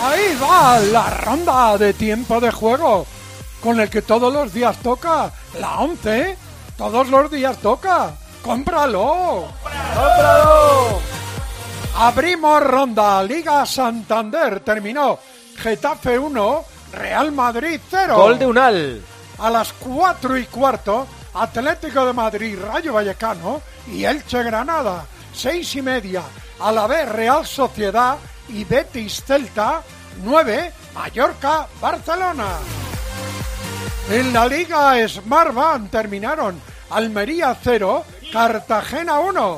Ahí va la ronda de tiempo de juego, con el que todos los días toca, la 11, todos los días toca. ¡Cómpralo! ¡Cómpralo! Abrimos ronda, Liga Santander, terminó Getafe 1, Real Madrid 0. Gol de Unal. A las 4:15, Atlético de Madrid, Rayo Vallecano y Elche Granada. 6:30, Alavés Real Sociedad y Betis Celta. 9, Mallorca Barcelona. En la Liga Smartbank terminaron Almería 0, Cartagena 1.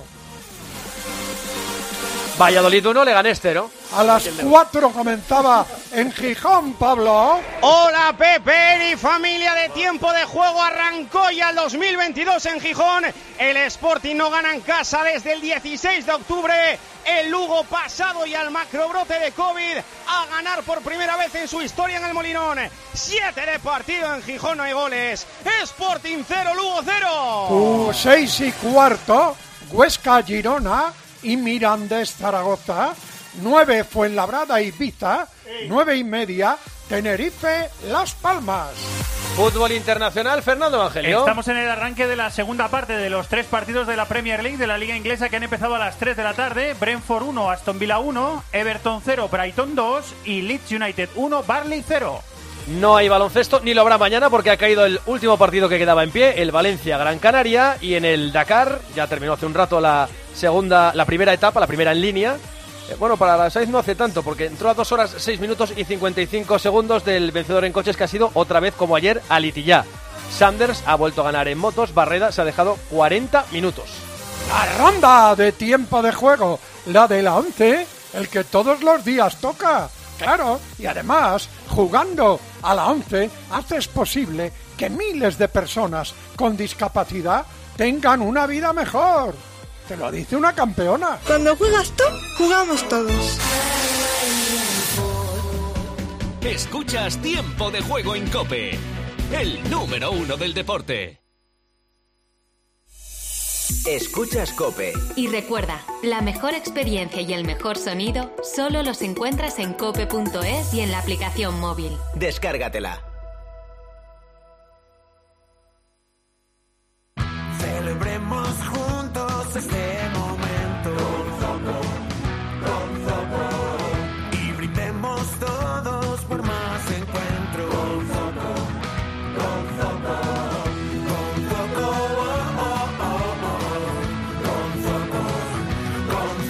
Valladolid 1, Leganés 0. A las 4 comenzaba en Gijón, Pablo. Hola Pepe y familia de Tiempo de Juego, arrancó ya el 2022 en Gijón. El Sporting no gana en casa desde el 16 de octubre. El Lugo, pasado ya el macrobrote de COVID, a ganar por primera vez en su historia en el Molinón. 7 de partido en Gijón, no hay goles. Sporting 0, Lugo 0. 6:15, Huesca Girona y Mirandés Zaragoza. 9, Fuenlabrada Ibiza. 9:30, Tenerife Las Palmas. Fútbol internacional, Fernando Evangelio. Estamos en el arranque de la segunda parte de los 3 partidos de la Premier League de la Liga Inglesa que han empezado a las 3 de la tarde. Brentford 1, Aston Villa 1, Everton 0, Brighton 2 y Leeds United 1, Burnley 0. No hay baloncesto, ni lo habrá mañana porque ha caído el último partido que quedaba en pie, el Valencia-Gran Canaria, y en el Dakar, ya terminó hace un rato la primera etapa, la primera en línea. Bueno, para la Sainz no hace tanto, porque entró a 2 horas, 6 minutos y 55 segundos del vencedor en coches, que ha sido otra vez, como ayer, Alitillá. Sanders ha vuelto a ganar en motos, Barreda se ha dejado 40 minutos. La ronda de tiempo de juego, la de la 11, el que todos los días toca. Claro, y además, jugando a la 11, haces posible que miles de personas con discapacidad tengan una vida mejor. Te lo dice una campeona. Cuando juegas tú, jugamos todos. Escuchas Tiempo de Juego en COPE, el número 1 del deporte. Escuchas COPE. Y recuerda, la mejor experiencia y el mejor sonido solo los encuentras en cope.es y en la aplicación móvil. Descárgatela. Celebremos juntos este momento con Zoco, y brindemos todos por más encuentros con Zoco, con Zoco, oh, oh, oh, oh. Con Zoco, con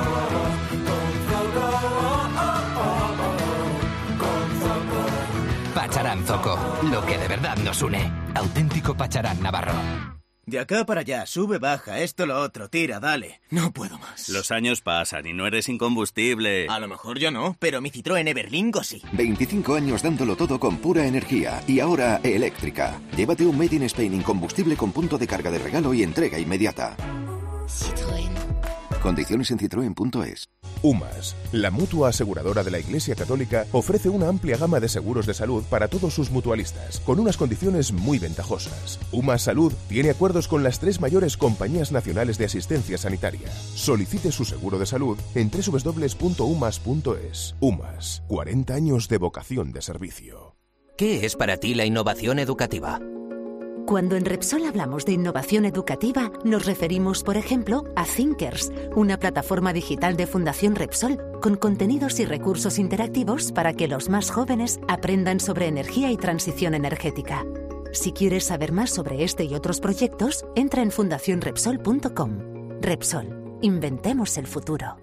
Zoco, oh, oh, oh. Con Zoco. Pacharán Zoco, lo que de verdad nos une. Auténtico Pacharán navarro. De acá para allá, sube, baja, esto, lo otro, tira, dale. No puedo más. Los años pasan y no eres incombustible. A lo mejor yo no, pero mi Citroën Everlingo sí. 25 años dándolo todo con pura energía y ahora eléctrica. Llévate un Made in Spain incombustible con punto de carga de regalo y entrega inmediata. Citroën. Condiciones en citroen.es. UMAS, la mutua aseguradora de la Iglesia Católica, ofrece una amplia gama de seguros de salud para todos sus mutualistas, con unas condiciones muy ventajosas. UMAS Salud tiene acuerdos con las 3 mayores compañías nacionales de asistencia sanitaria. Solicite su seguro de salud en www.umas.es. UMAS, 40 años de vocación de servicio. ¿Qué es para ti la innovación educativa? Cuando en Repsol hablamos de innovación educativa, nos referimos, por ejemplo, a Thinkers, una plataforma digital de Fundación Repsol con contenidos y recursos interactivos para que los más jóvenes aprendan sobre energía y transición energética. Si quieres saber más sobre este y otros proyectos, entra en fundacionrepsol.com. Repsol, inventemos el futuro.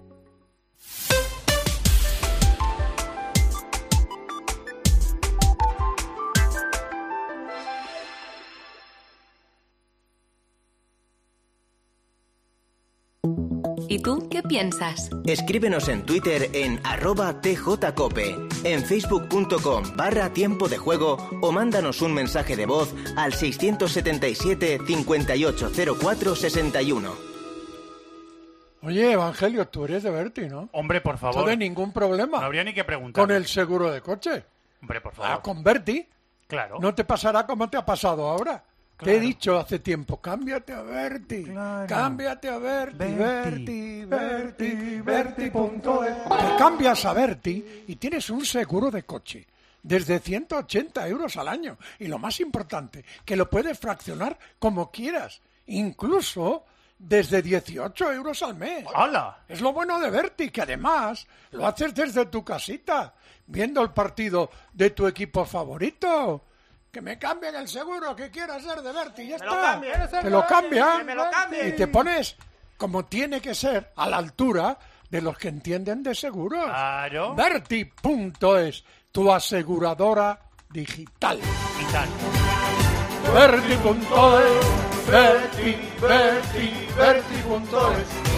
¿Y tú qué piensas? Escríbenos en Twitter en @tjcope, en facebook.com/tiempo de juego o mándanos un mensaje de voz al 677 5804 61. Oye, Evangelio, tú eres de Berti, ¿no? Hombre, por favor. No hay ningún problema. No habría ni que preguntar. Con el seguro de coche. Hombre, por favor. Con Berti. Claro. No te pasará como te ha pasado ahora. Te he dicho hace tiempo, cámbiate a Berti, cámbiate a Berti, Berti.es. Te cambias a Berti y tienes un seguro de coche desde 180 euros al año. Y lo más importante, que lo puedes fraccionar como quieras, incluso desde 18 euros al mes. ¡Hala! Es lo bueno de Berti, que además lo haces desde tu casita, viendo el partido de tu equipo favorito. Que me cambien el seguro, que quiera ser de Berti, ya está. Te lo cambian y te pones como tiene que ser, a la altura de los que entienden de seguros. Claro. Berti.es, tu aseguradora digital. Berti.es, Berti.es.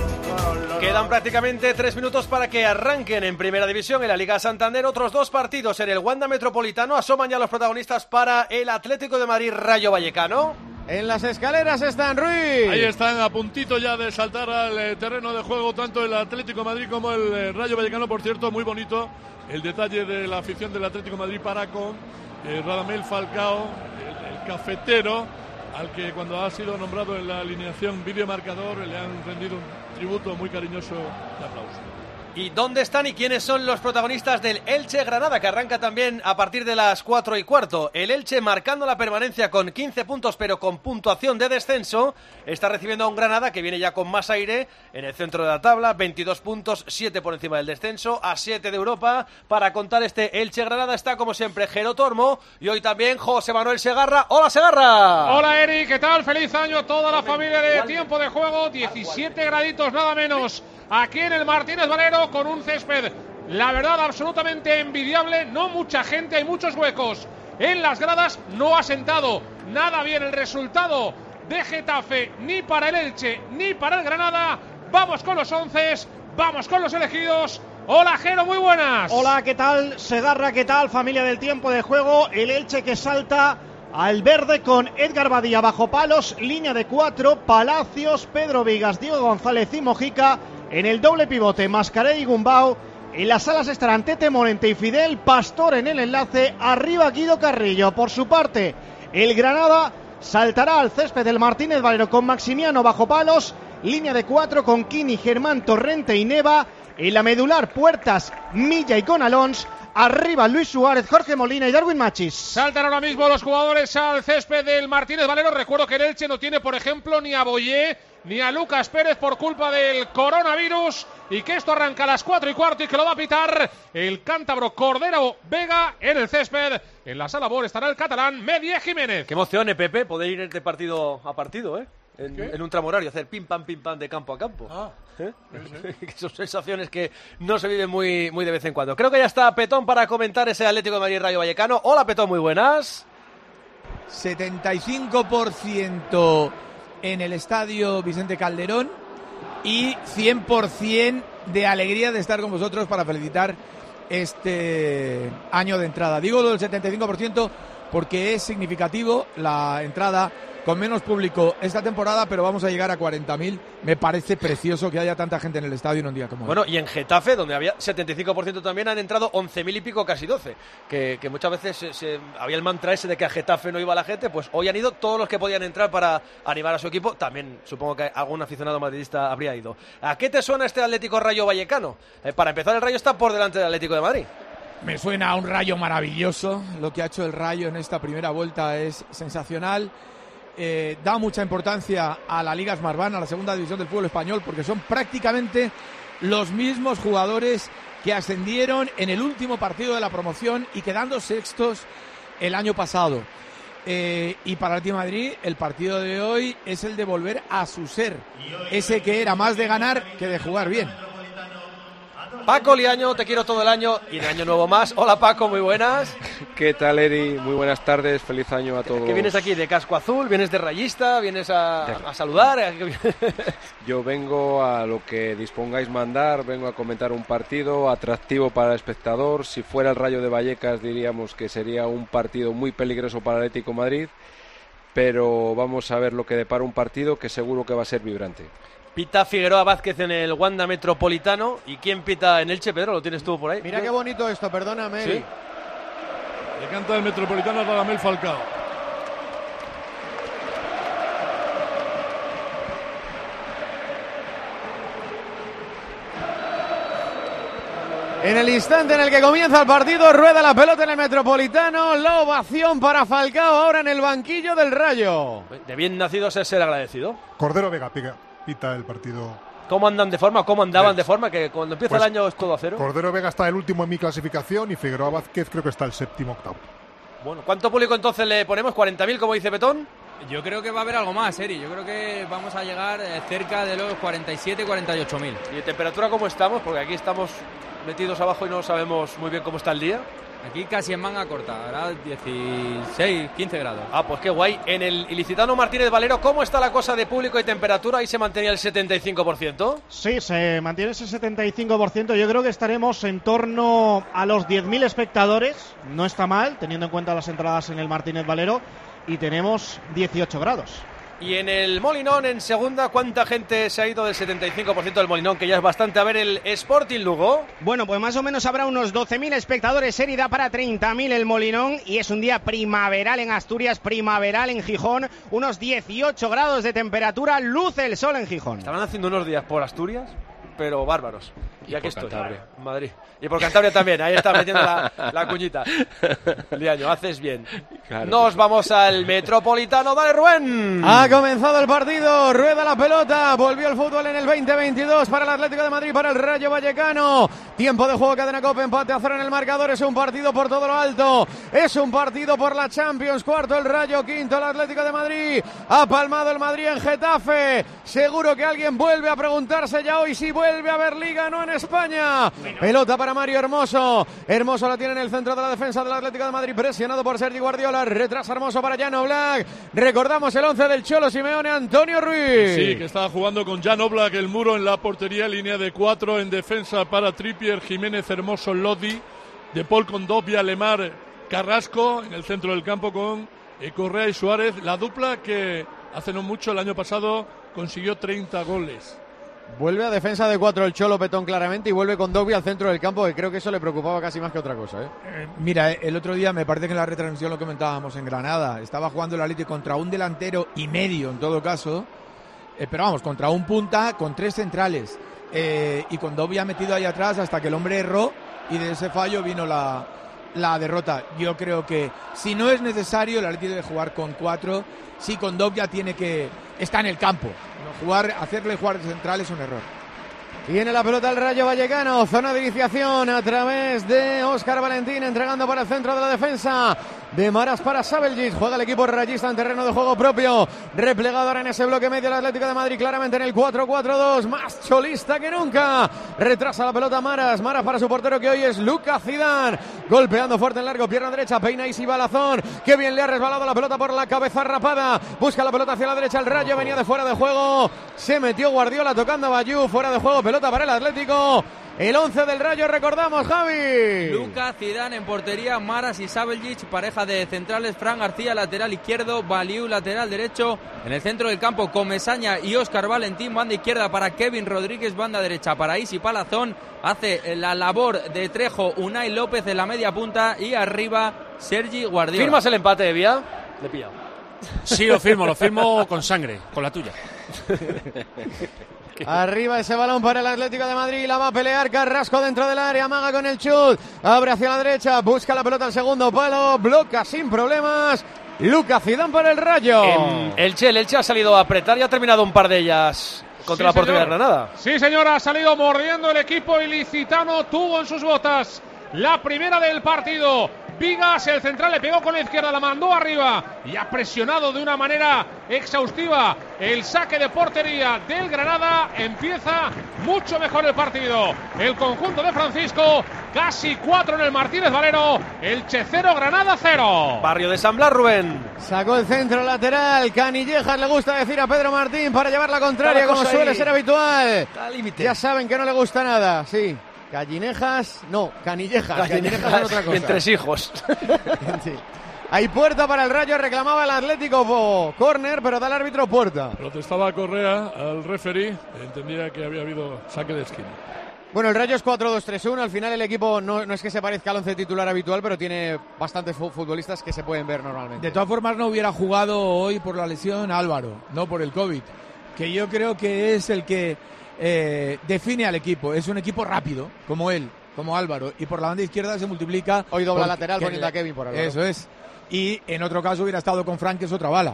Quedan prácticamente 3 minutos para que arranquen en Primera División en la Liga Santander otros 2 partidos en el Wanda Metropolitano. Asoman ya los protagonistas para el Atlético de Madrid Rayo Vallecano. En las escaleras están Ruiz. Ahí están a puntito ya de saltar al terreno de juego tanto el Atlético de Madrid como el Rayo Vallecano. Por cierto, muy bonito el detalle de la afición del Atlético de Madrid para con Radamel Falcao, el cafetero, al que cuando ha sido nombrado en la alineación videomarcador le han rendido un tributo muy cariñoso de aplauso. ¿Y dónde están y quiénes son los protagonistas del Elche-Granada, que arranca también a partir de las 4:15? El Elche, marcando la permanencia con 15 puntos, pero con puntuación de descenso, está recibiendo a un Granada que viene ya con más aire en el centro de la tabla, 22 puntos, 7 por encima del descenso, a 7 de Europa. Para contar este Elche-Granada está, como siempre, Jero Tormo y hoy también José Manuel Segarra. ¡Hola, Segarra! Hola, Eri, ¿qué tal? Feliz año a toda la familia de Tiempo de Juego. 17 graditos nada menos aquí en el Martínez Valero, con un césped, la verdad, absolutamente envidiable. No mucha gente, hay muchos huecos en las gradas. No ha sentado nada bien el resultado de Getafe, ni para el Elche ni para el Granada. Vamos con los 11, vamos con los elegidos. Hola, Jero, muy buenas. Hola, ¿qué tal, Segarra? ¿Qué tal, familia del Tiempo de Juego? El Elche que salta al verde con Edgar Badía bajo palos, línea de 4, Palacios, Pedro Vigas, Diego González y Mojica. En el doble pivote, Mascarell y Gumbau. En las alas estarán Tete Morente y Fidel. Pastor en el enlace. Arriba Guido Carrillo. Por su parte, el Granada saltará al césped del Martínez Valero con Maximiano bajo palos. Línea de 4 con Kini, Germán, Torrente y Neva. En la medular, Puertas, Milla y con Alons. Arriba Luis Suárez, Jorge Molina y Darwin Machis. Saltan ahora mismo los jugadores al césped del Martínez Valero. Recuerdo que el Elche no tiene, por ejemplo, ni a Boyé ni a Lucas Pérez por culpa del coronavirus, y que esto arranca a las 4:15 y que lo va a pitar el cántabro Cordero Vega en el césped. En la sala BOR estará el catalán Medie Jiménez. Qué emoción, Pepe, poder ir de partido a partido, en un tramo horario, hacer pim pam de campo a campo. Que son sensaciones que no se viven muy de vez en cuando. Creo que ya está Petón para comentar ese Atlético de Madrid Rayo Vallecano. Hola, Petón, muy buenas. 75% en el estadio Vicente Calderón y 100% de alegría de estar con vosotros para felicitar este año de entrada. Digo lo del 75% porque es significativo la entrada con menos público esta temporada, pero vamos a llegar a 40.000. Me parece precioso que haya tanta gente en el estadio en un día como hoy. Bueno, y en Getafe, donde había 75% también, han entrado 11.000 y pico, casi 12. Que muchas veces había el mantra ese de que a Getafe no iba la gente. Pues hoy han ido todos los que podían entrar para animar a su equipo. También supongo que algún aficionado madridista habría ido. ¿A qué te suena este Atlético Rayo Vallecano? Para empezar, el Rayo está por delante del Atlético de Madrid. Me suena a un Rayo maravilloso. Lo que ha hecho el Rayo en esta primera vuelta es sensacional. Da mucha importancia a la Liga Smartbank, a la segunda división del fútbol español, porque son prácticamente los mismos jugadores que ascendieron en el último partido de la promoción y quedando sextos el año pasado. Y para el Atlético de Madrid el partido de hoy es el de volver a su ser, ese que era más de ganar que de jugar bien. Paco Liaño, te quiero todo el año y de año nuevo más. Hola, Paco, muy buenas. ¿Qué tal, Eri? Muy buenas tardes, feliz año a todos. ¿Qué vienes aquí? ¿De casco azul? ¿Vienes de rayista? ¿Vienes a saludar? Yo vengo a lo que dispongáis mandar, vengo a comentar un partido atractivo para el espectador. Si fuera el Rayo de Vallecas diríamos que sería un partido muy peligroso para el Atlético de Madrid, pero vamos a ver lo que depara un partido que seguro que va a ser vibrante. Pita Figueroa Vázquez en el Wanda Metropolitano. ¿Y quién pita en Elche, Pedro? ¿Lo tienes tú por ahí? Mira qué bonito esto, perdóname. ¿Sí? Le canta el Metropolitano a Radamel Falcao. En el instante en el que comienza el partido, rueda la pelota en el Metropolitano, la ovación para Falcao ahora en el banquillo del Rayo. De bien nacidos es ser agradecido. Cordero Vega pita el partido. ¿Cómo andan de forma? ¿Cómo andaban de forma? Que cuando empieza el año es todo a cero. Cordero Vega está el último en mi clasificación y Figueroa Vázquez creo que está el séptimo, octavo. Bueno, ¿cuánto público entonces le ponemos? ¿40.000 como dice Petón? Yo creo que va a haber algo más, Eri. Yo creo que vamos a llegar cerca de los 47, 48.000. ¿Y de temperatura cómo estamos? Porque aquí estamos metidos abajo y no sabemos muy bien cómo está el día. Aquí casi en manga corta, ahora 16, 15 grados. Ah, pues qué guay. En el Ilicitano Martínez Valero, ¿cómo está la cosa de público y temperatura? ¿Ahí se mantenía el 75%? Sí, se mantiene ese 75%. Yo creo que estaremos en torno a los 10.000 espectadores. No está mal, teniendo en cuenta las entradas en el Martínez Valero. Y tenemos 18 grados. Y en el Molinón, en segunda, ¿cuánta gente se ha ido del 75% del Molinón? Que ya es bastante. A ver el Sporting Lugo. Bueno, pues más o menos habrá unos 12.000 espectadores. Serie da para 30.000 el Molinón. Y es un día primaveral en Asturias, primaveral en Gijón. Unos 18 grados de temperatura. Luce el sol en Gijón. Estaban haciendo unos días por Asturias, pero bárbaros. Y aquí estoy, en Madrid. Y por Cantabria también, ahí está metiendo la cuñita. Liaño, haces bien. Claro. Nos vamos al Metropolitano, dale Rubén. Ha comenzado el partido, rueda la pelota, volvió el fútbol en el 2022 para el Atlético de Madrid, para el Rayo Vallecano. Tiempo de juego, cadena COPE, empate a 0 en el marcador, es un partido por todo lo alto, es un partido por la Champions, cuarto el Rayo, quinto el Atlético de Madrid. Ha palmado el Madrid en Getafe, seguro que alguien vuelve a preguntarse ya hoy si vuelve a haber Liga, no en España. Pelota para Mario Hermoso. Hermoso la tiene en el centro de la defensa del Atlético de Madrid, presionado por Sergi Guardiola. Retrasa Hermoso para Jan Oblak. Recordamos el 11 del Cholo Simeone, Antonio Ruiz. Sí, que estaba jugando con Jan Oblak, el muro en la portería, línea de 4 en defensa para Trippier, Jiménez, Hermoso, Lodi, De Paul con Dobia, Lemar, Carrasco en el centro del campo con Correa y Suárez. La dupla que hace no mucho, el año pasado, consiguió 30 goles. Vuelve a defensa de 4 el Cholo Petón claramente y vuelve con Dobby al centro del campo, que creo que eso le preocupaba casi más que otra cosa. Mira, el otro día me parece que en la retransmisión lo comentábamos en Granada, estaba jugando el Atlético contra un delantero y medio en todo caso, pero vamos, contra un punta con 3 centrales y con Dobby ha metido ahí atrás hasta que el hombre erró y de ese fallo vino la derrota. Yo creo que si no es necesario el Atlético debe jugar con 4, sí con Dobby tiene que estar en el campo. Hacerle jugar de central es un error. Tiene la pelota el Rayo Vallecano, zona de iniciación a través de Óscar Valentín, entregando para el centro de la defensa de Maras para Sabeljic. Juega el equipo rayista en terreno de juego propio, replegado ahora en ese bloque medio el Atlético de Madrid, claramente en el 4-4-2, más cholista que nunca. Retrasa la pelota Maras para su portero que hoy es Lucas Zidane, golpeando fuerte en largo, pierna derecha, peina y Balazón, que bien le ha resbalado la pelota por la cabeza rapada, busca la pelota hacia la derecha, el Rayo venía de fuera de juego, se metió Guardiola tocando a Bayú, fuera de juego, pelota para el Atlético. El 11 del Rayo, recordamos, Javi. Lucas Zidane en portería, Maras y Sabeljic, pareja de centrales, Fran García lateral izquierdo, Baliu lateral derecho, en el centro del campo Comesaña y Óscar Valentín, banda izquierda para Kevin Rodríguez, banda derecha para Isi Palazón, hace la labor de Trejo Unai López en la media punta y arriba Sergi Guardiola. ¿Firmas el empate de Vía? Le he pillado. Sí, lo firmo con sangre, con la tuya. Arriba ese balón para el Atlético de Madrid, la va a pelear Carrasco dentro del área, amaga con el chut, abre hacia la derecha, busca la pelota al segundo palo, bloca sin problemas, Lucas Zidane para el Rayo. El Elche ha salido a apretar y ha terminado un par de ellas contra la portería de Granada. Sí, señor, ha salido mordiendo el equipo ilicitano, tuvo en sus botas la primera del partido. Vigas, el central, le pegó con la izquierda, la mandó arriba y ha presionado de una manera exhaustiva el saque de portería del Granada. Empieza mucho mejor el partido. El conjunto de Francisco, casi 4 en el Martínez Valero, Elche 0, Granada 0. Barrio de San Blas, Rubén. Sacó el centro lateral, Canillejas le gusta decir a Pedro Martín para llevar la contraria, como suele ser habitual. Ya saben que no le gusta nada, sí. Canillejas es otra cosa. Entre hijos. Sí. Hay puerta para el Rayo, reclamaba el Atlético córner, pero da el árbitro puerta. Protestaba Correa al referee, entendía que había habido saque de esquina. Bueno, el Rayo es 4-2-3-1, al final el equipo no es que se parezca al 11 titular habitual, pero tiene bastantes futbolistas que se pueden ver normalmente. De todas formas no hubiera jugado hoy por la lesión Álvaro, no por el COVID, que yo creo que es el que define al equipo. Es un equipo rápido, como él, como Álvaro, y por la banda izquierda se multiplica. Hoy dobla lateral poniendo a Kevin por Álvaro. Eso es. Y en otro caso hubiera estado con Fran, que es otra bala.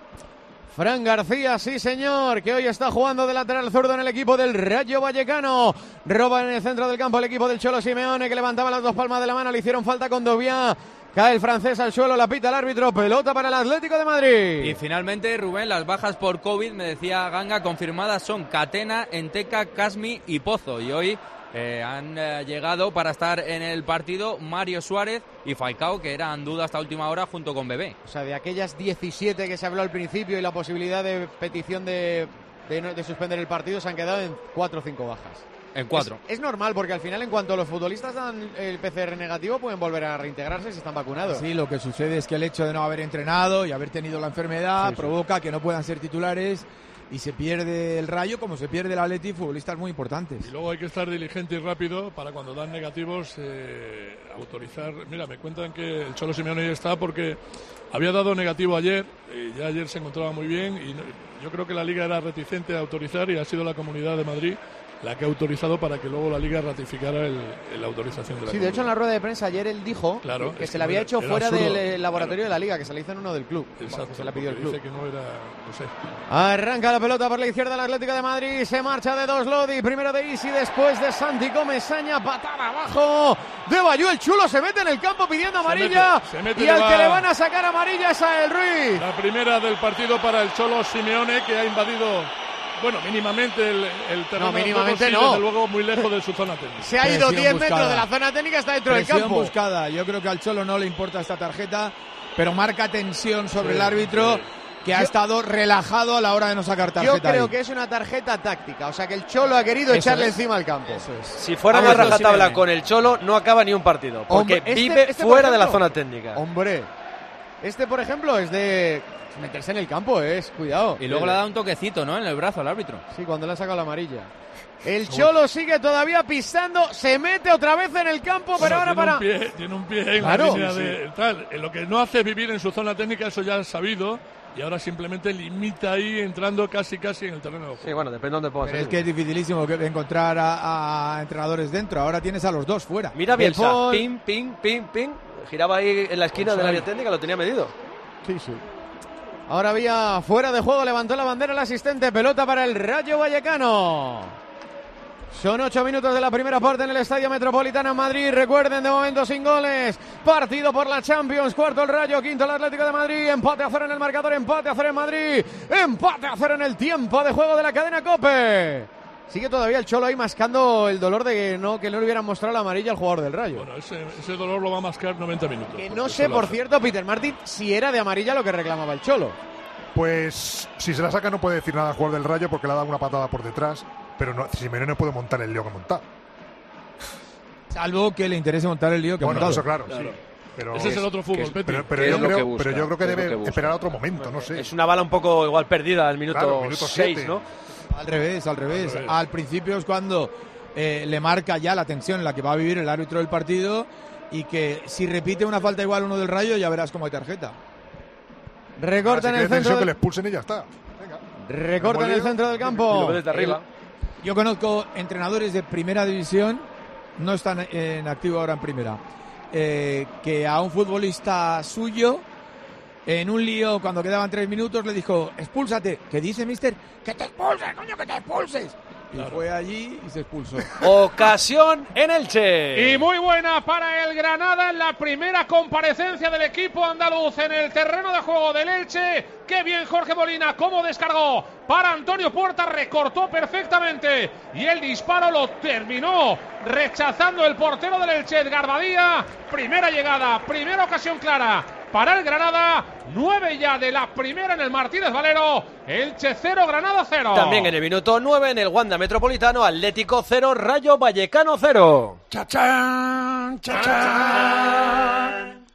Fran García, sí señor, que hoy está jugando de lateral zurdo en el equipo del Rayo Vallecano. Roba en el centro del campo el equipo del Cholo Simeone, que levantaba las dos palmas de la mano, le hicieron falta con Doviá. Cae el francés al suelo, la pita el árbitro, pelota para el Atlético de Madrid. Y finalmente, Rubén, las bajas por COVID, me decía Ganga, confirmadas son Catena, Enteca, Casmi y Pozo. Y hoy han llegado para estar en el partido Mario Suárez y Falcao, que eran duda hasta última hora junto con Bebé. O sea, de aquellas 17 que se habló al principio y la posibilidad de petición de suspender el partido, se han quedado en 4 o 5 bajas. En 4. Es normal, porque al final, en cuanto los futbolistas dan el PCR negativo, pueden volver a reintegrarse si están vacunados. Sí, lo que sucede es que el hecho de no haber entrenado y haber tenido la enfermedad provoca que no puedan ser titulares y se pierde el Rayo como se pierde el Atleti, futbolistas muy importantes. Y luego hay que estar diligente y rápido para cuando dan negativos autorizar. Mira, me cuentan que el Cholo Simeone ya está porque había dado negativo ayer, y ya ayer se encontraba muy bien y yo creo que la Liga era reticente a autorizar y ha sido la Comunidad de Madrid la que ha autorizado para que luego la Liga ratificara la autorización de la de hecho en la rueda de prensa ayer él dijo que se le había hecho fuera del laboratorio de la Liga, que se le hizo en uno del club. Exacto, que se le pidió el club. Dice que no era, no sé. Arranca la pelota por la izquierda el Atlético de Madrid, se marcha de dos Lodi, primero de Isi, después de Santi Comesaña, patada abajo de Bayú, el chulo se mete en el campo pidiendo amarilla se mete y al que le van a sacar amarilla es a El Ruiz. La primera del partido para el Cholo Simeone, que ha invadido mínimamente el terreno. No, mínimamente sí, no. Desde luego muy lejos de su zona técnica. Se ha ido 10 metros de la zona técnica, está dentro del campo. Buscada. Yo creo que al Cholo no le importa esta tarjeta, pero marca tensión sobre el árbitro, que ha estado relajado a la hora de no sacar tarjeta. Yo creo que es una tarjeta táctica, o sea que el Cholo ha querido echarle encima al campo. Si fuera una rajatabla con el Cholo, no acaba ni un partido, porque vive fuera de la zona técnica. Hombre, por ejemplo, es de meterse en el campo, cuidado. Y luego le ha dado un toquecito, ¿no? En el brazo al árbitro. Sí, cuando le ha sacado la amarilla. El Cholo sigue todavía pisando, se mete otra vez en el campo, pero ahora tiene un pie en la línea de tal. Lo que no hace es vivir en su zona técnica, eso ya es sabido. Y ahora simplemente limita ahí, entrando casi en el terreno de juego. Sí, bueno, depende de dónde pueda ser. Es que es dificilísimo encontrar a entrenadores dentro. Ahora tienes a los dos fuera. Mira Bielsa, ping. Giraba ahí en la esquina del área técnica, lo tenía medido. Sí. Ahora había fuera de juego, levantó la bandera el asistente, pelota para el Rayo Vallecano. Son 8 minutos de la primera parte en el Estadio Metropolitano en Madrid. Recuerden, de momento sin goles. Partido por la Champions. Cuarto el Rayo, quinto el Atlético de Madrid. Empate a 0 en el marcador, empate a 0 en Madrid. Empate a 0 en el tiempo de juego de la cadena COPE. Sigue todavía el Cholo ahí mascando el dolor de que no le hubieran mostrado la amarilla al jugador del Rayo. Bueno, ese dolor lo va a mascar 90 minutos. Que no sé, por cierto, Peter Martin, si era de amarilla lo que reclamaba el Cholo. Pues si se la saca no puede decir nada al jugador del Rayo porque le ha dado una patada por detrás, pero Simeone no puede montar el lío que ha montado. Salvo que le interese montar el lío que ha montado. Eso claro, sí. Pero ese es el otro fútbol, Petri. Pero yo creo que debe esperar a otro momento, no sé. Es una bala un poco igual perdida al minuto 6, ¿no? Al revés. Al principio es cuando le marca ya la tensión en la que va a vivir el árbitro del partido y que si repite una falta igual uno del Rayo ya verás cómo hay tarjeta. Recorta en el centro. Que le expulsen y ya está. Recorta en el centro del campo. Desde arriba. Yo conozco entrenadores de primera división, no están en activo ahora en primera, que a un futbolista suyo, en un lío cuando quedaban 3 minutos, le dijo: expúlsate. ¿Qué dice, mister? ¡Que te expulses, coño, que te expulses! Y fue allí y se expulsó. Ocasión en Elche. Y muy buena para el Granada en la primera comparecencia del equipo andaluz en el terreno de juego del Elche. Qué bien Jorge Molina, cómo descargó para Antonio Puerta, recortó perfectamente y el disparo lo terminó rechazando el portero del Elche, Edgar Badía. Primera llegada, primera ocasión clara para el Granada. 9 ya de la primera en el Martínez Valero. Elche 0, Granada 0. También en el minuto 9 en el Wanda Metropolitano, Atlético 0, Rayo Vallecano 0. ¡Chachán! ¡Chachán!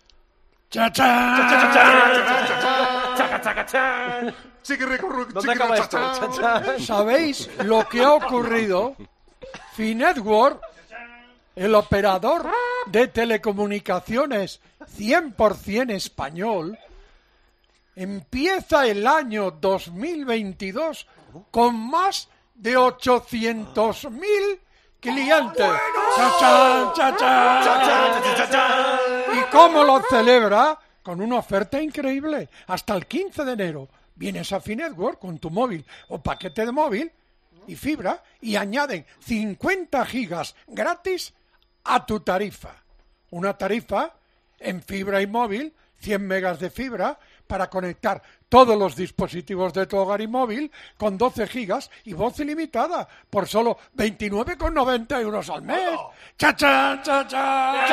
¡Chachán! ¿Dónde acaba esto? ¿Sabéis lo que ha ocurrido? Finetwork, el operador de telecomunicaciones 100% español, empieza el año 2022 con más de 800.000 cliente. ¡Chachán, chachán! ¿Y cómo lo celebra? Con una oferta increíble. Hasta el 15 de enero vienes a Finetwork con tu móvil o paquete de móvil y fibra y añaden 50 gigas gratis a tu tarifa. Una tarifa en fibra y móvil, 100 megas de fibra para conectar todos los dispositivos de tu hogar y móvil con 12 gigas y voz ilimitada por solo 29,90 € al mes. ¡Chachán, chachán!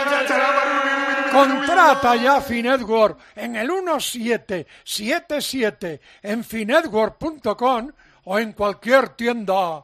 Contrata ya Finetwork en el 1777 en finetwork.com o en cualquier tienda.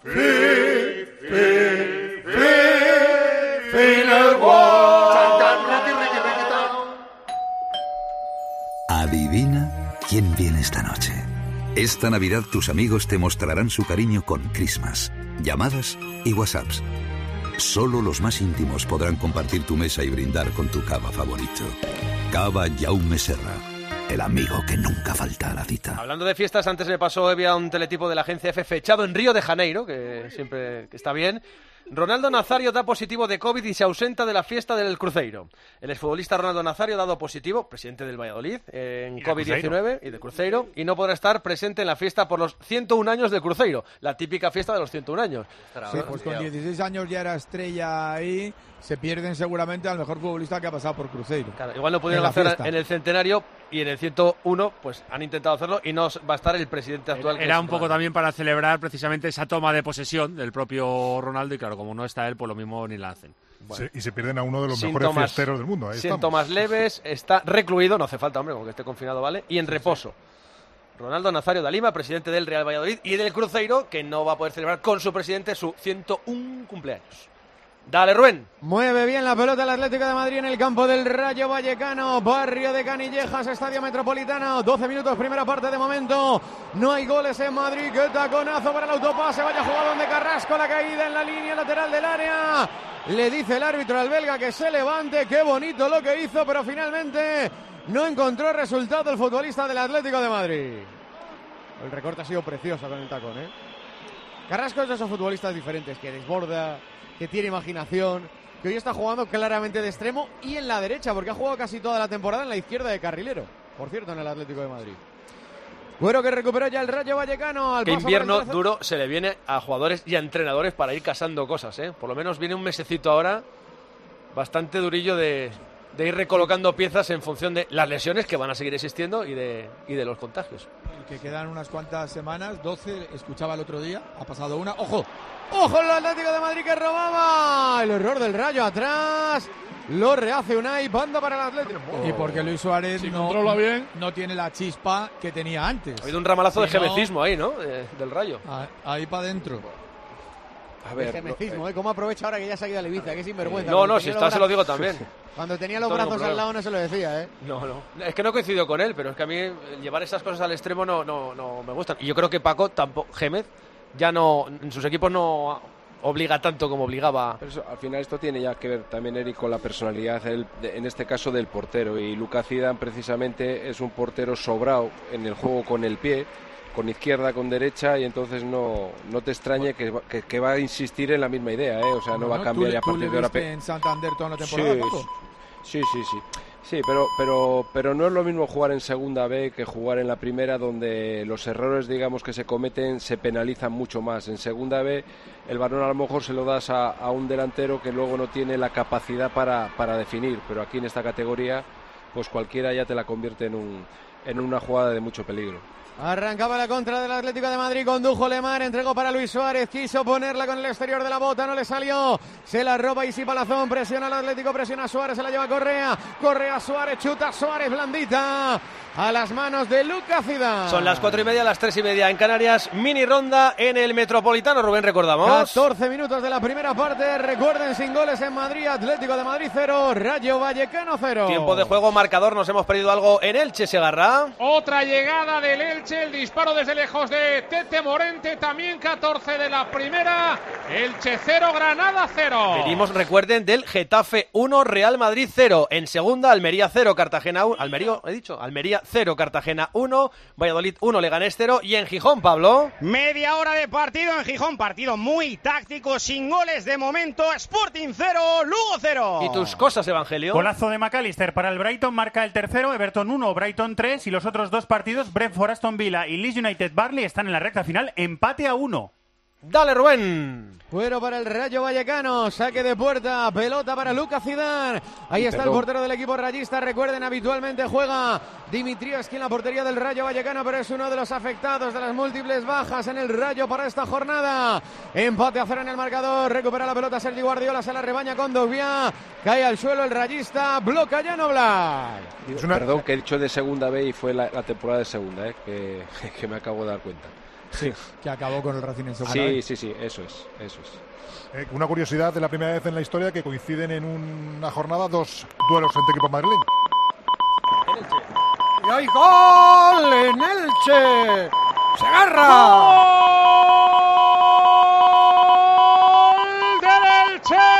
Adivina quién viene esta noche. Esta Navidad tus amigos te mostrarán su cariño con Christmas, llamadas y WhatsApps. Solo los más íntimos podrán compartir tu mesa y brindar con tu cava favorito. Cava Jaume Serra, el amigo que nunca falta a la cita. Hablando de fiestas, antes me pasó había un teletipo de la agencia F fechado en Río de Janeiro, que siempre está bien. Ronaldo Nazario da positivo de COVID y se ausenta de la fiesta del Cruzeiro. El exfutbolista Ronaldo Nazario ha dado positivo, presidente del Valladolid, en COVID-19 y de Cruzeiro, y no podrá estar presente en la fiesta por los 101 años del Cruzeiro, la típica fiesta de los 101 años. Sí, pues con 16 años ya era estrella ahí, se pierden seguramente al mejor futbolista que ha pasado por Cruzeiro. Claro, igual no pudieron hacer en el centenario y en el 101 pues han intentado hacerlo y no va a estar el presidente actual. Era un poco también para celebrar precisamente esa toma de posesión del propio Ronaldo y claro, como no está él, pues lo mismo ni la hacen. Bueno. Sí, y se pierden a uno de los mejores fiesteros del mundo. Ahí síntomas leves, está recluido, no hace falta, hombre, como que esté confinado, ¿vale? Y en reposo. Ronaldo Nazario da Lima, presidente del Real Valladolid y del Cruzeiro, que no va a poder celebrar con su presidente su 101 cumpleaños. Dale, Rubén. Mueve bien la pelota el Atlético de Madrid en el campo del Rayo Vallecano, barrio de Canillejas, Estadio Metropolitano. 12 minutos, primera parte de momento. No hay goles en Madrid. ¡Qué taconazo para el autopase! Vaya jugadón de Carrasco, la caída en la línea lateral del área. Le dice el árbitro al belga que se levante. ¡Qué bonito lo que hizo! Pero finalmente no encontró resultado el futbolista del Atlético de Madrid. El recorte ha sido precioso con el tacón, ¿eh? Carrasco es de esos futbolistas diferentes, que desborda, que tiene imaginación, que hoy está jugando claramente de extremo y en la derecha, porque ha jugado casi toda la temporada en la izquierda de carrilero, por cierto, en el Atlético de Madrid. Bueno, que recuperó ya el Rayo Vallecano. Qué invierno duro se le viene a jugadores y a entrenadores para ir casando cosas, ¿eh? Por lo menos viene un mesecito ahora bastante durillo de ir recolocando piezas en función de las lesiones que van a seguir existiendo y de los contagios. Que quedan unas cuantas semanas, 12, escuchaba el otro día, ha pasado una. ¡Ojo! ¡Ojo el Atlético de Madrid que robaba! El error del Rayo atrás. Lo rehace Unai, banda para el Atlético. Y porque Luis Suárez no tiene la chispa que tenía antes. Ha habido un ramalazo de gemecismo ahí, ¿no? Del Rayo. Ahí para adentro. A ver, gemecismo, ¿cómo aprovecha ahora que ya se ha ido a Ibiza? Qué sinvergüenza. No, si está se lo digo también. Cuando tenía los brazos al lado no se lo decía, ¿eh? No. Es que no coincido con él, pero es que a mí llevar esas cosas al extremo no me gustan. Y yo creo que Paco tampoco, Gémez, ya no, en sus equipos no obliga tanto como obligaba. Pero eso, al final esto tiene ya que ver también, Eric, con la personalidad, en este caso del portero. Y Lucas Zidane precisamente es un portero sobrado en el juego con el pie, con izquierda, con derecha, y entonces no te extrañe que va a insistir en la misma idea, ¿eh? O sea, no va a cambiar ya a partir de ahora. En Santander toda la temporada, Sí, pero no es lo mismo jugar en segunda B que jugar en la primera, donde los errores, digamos, que se cometen se penalizan mucho más. En segunda B el balón a lo mejor se lo das a un delantero que luego no tiene la capacidad para definir, pero aquí en esta categoría pues cualquiera ya te la convierte en una jugada de mucho peligro. Arrancaba la contra del Atlético de Madrid, condujo Lemar, entregó para Luis Suárez, quiso ponerla con el exterior de la bota, no le salió, se la roba Isi Palazón, presiona al Atlético, presiona a Suárez, se la lleva Correa Suárez, chuta Suárez, blandita, a las manos de Lucas Zidane. Son las 4:30, las 3:30 en Canarias, mini ronda en el Metropolitano, Rubén, recordamos. 14 minutos de la primera parte, recuerden, sin goles en Madrid, Atlético de Madrid 0, Rayo Vallecano 0. Tiempo de juego, marcador, nos hemos perdido algo en Elche Segarra. Venga. Otra llegada del Elche, el disparo desde lejos de Tete Morente, también 14 de la primera. Elche 0, Granada 0. Venimos, recuerden, del Getafe 1, Real Madrid 0. En segunda, Almería 0, Cartagena 1. Almería 0, Cartagena 1. Valladolid 1, Leganés 0. Y en Gijón, Pablo. Media hora de partido en Gijón, partido muy táctico, sin goles de momento. Sporting 0, Lugo 0. ¿Y tus cosas, Evangelio? Golazo de McAllister para el Brighton, marca el tercero, Everton 1, Brighton 3, y los otros dos partidos, Brentford, Aston Villa y Leeds United Burnley, están en la recta final, empate a 1. Dale, Rubén. Fuero para el Rayo Vallecano, saque de puerta, pelota para Lucas Zidane. Ahí está el portero del equipo rayista. Recuerden, habitualmente juega Dimitrievski en la portería del Rayo Vallecano, pero es uno de los afectados de las múltiples bajas en el Rayo para esta jornada. Empate a 0 en el marcador, recupera la pelota Sergi Guardiola, se la rebaña con Dogbia, cae al suelo el rayista, bloca Jan Oblak. Perdón, que he dicho de segunda B y fue la temporada de segunda, que me acabo de dar cuenta. Sí, que acabó con el Racing en segunda. Sí, eso es. Una curiosidad de la primera vez en la historia que coinciden en una jornada dos duelos entre equipos madrileños. ¡Y hay gol en Elche! ¡Se agarra! ¡Gol del Elche!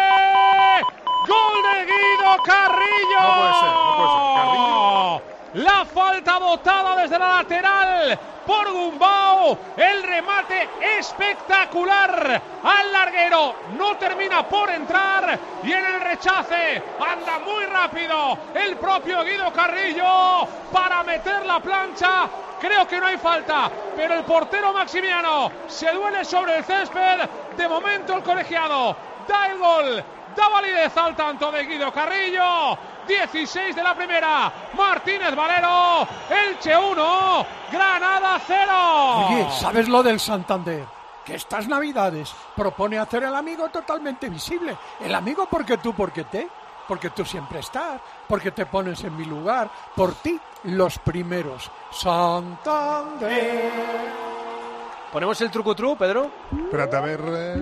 ¡Gol de Guido Carrillo! No puede ser. Carrillo. La falta botada desde la lateral por Gumbau. El remate espectacular al larguero. No termina por entrar. Y en el rechace anda muy rápido el propio Guido Carrillo para meter la plancha. Creo que no hay falta, pero el portero Maximiano se duele sobre el césped. De momento el colegiado da el gol. Da validez al tanto de Guido Carrillo. 16 de la primera. Martínez Valero. Elche 1. Granada 0. Oye, ¿sabes lo del Santander? Que estas navidades propone hacer el amigo totalmente visible. El amigo porque tú siempre estás, porque te pones en mi lugar, por ti los primeros. Santander. ¿Ponemos el truco-tru, Pedro? Espérate, a ver...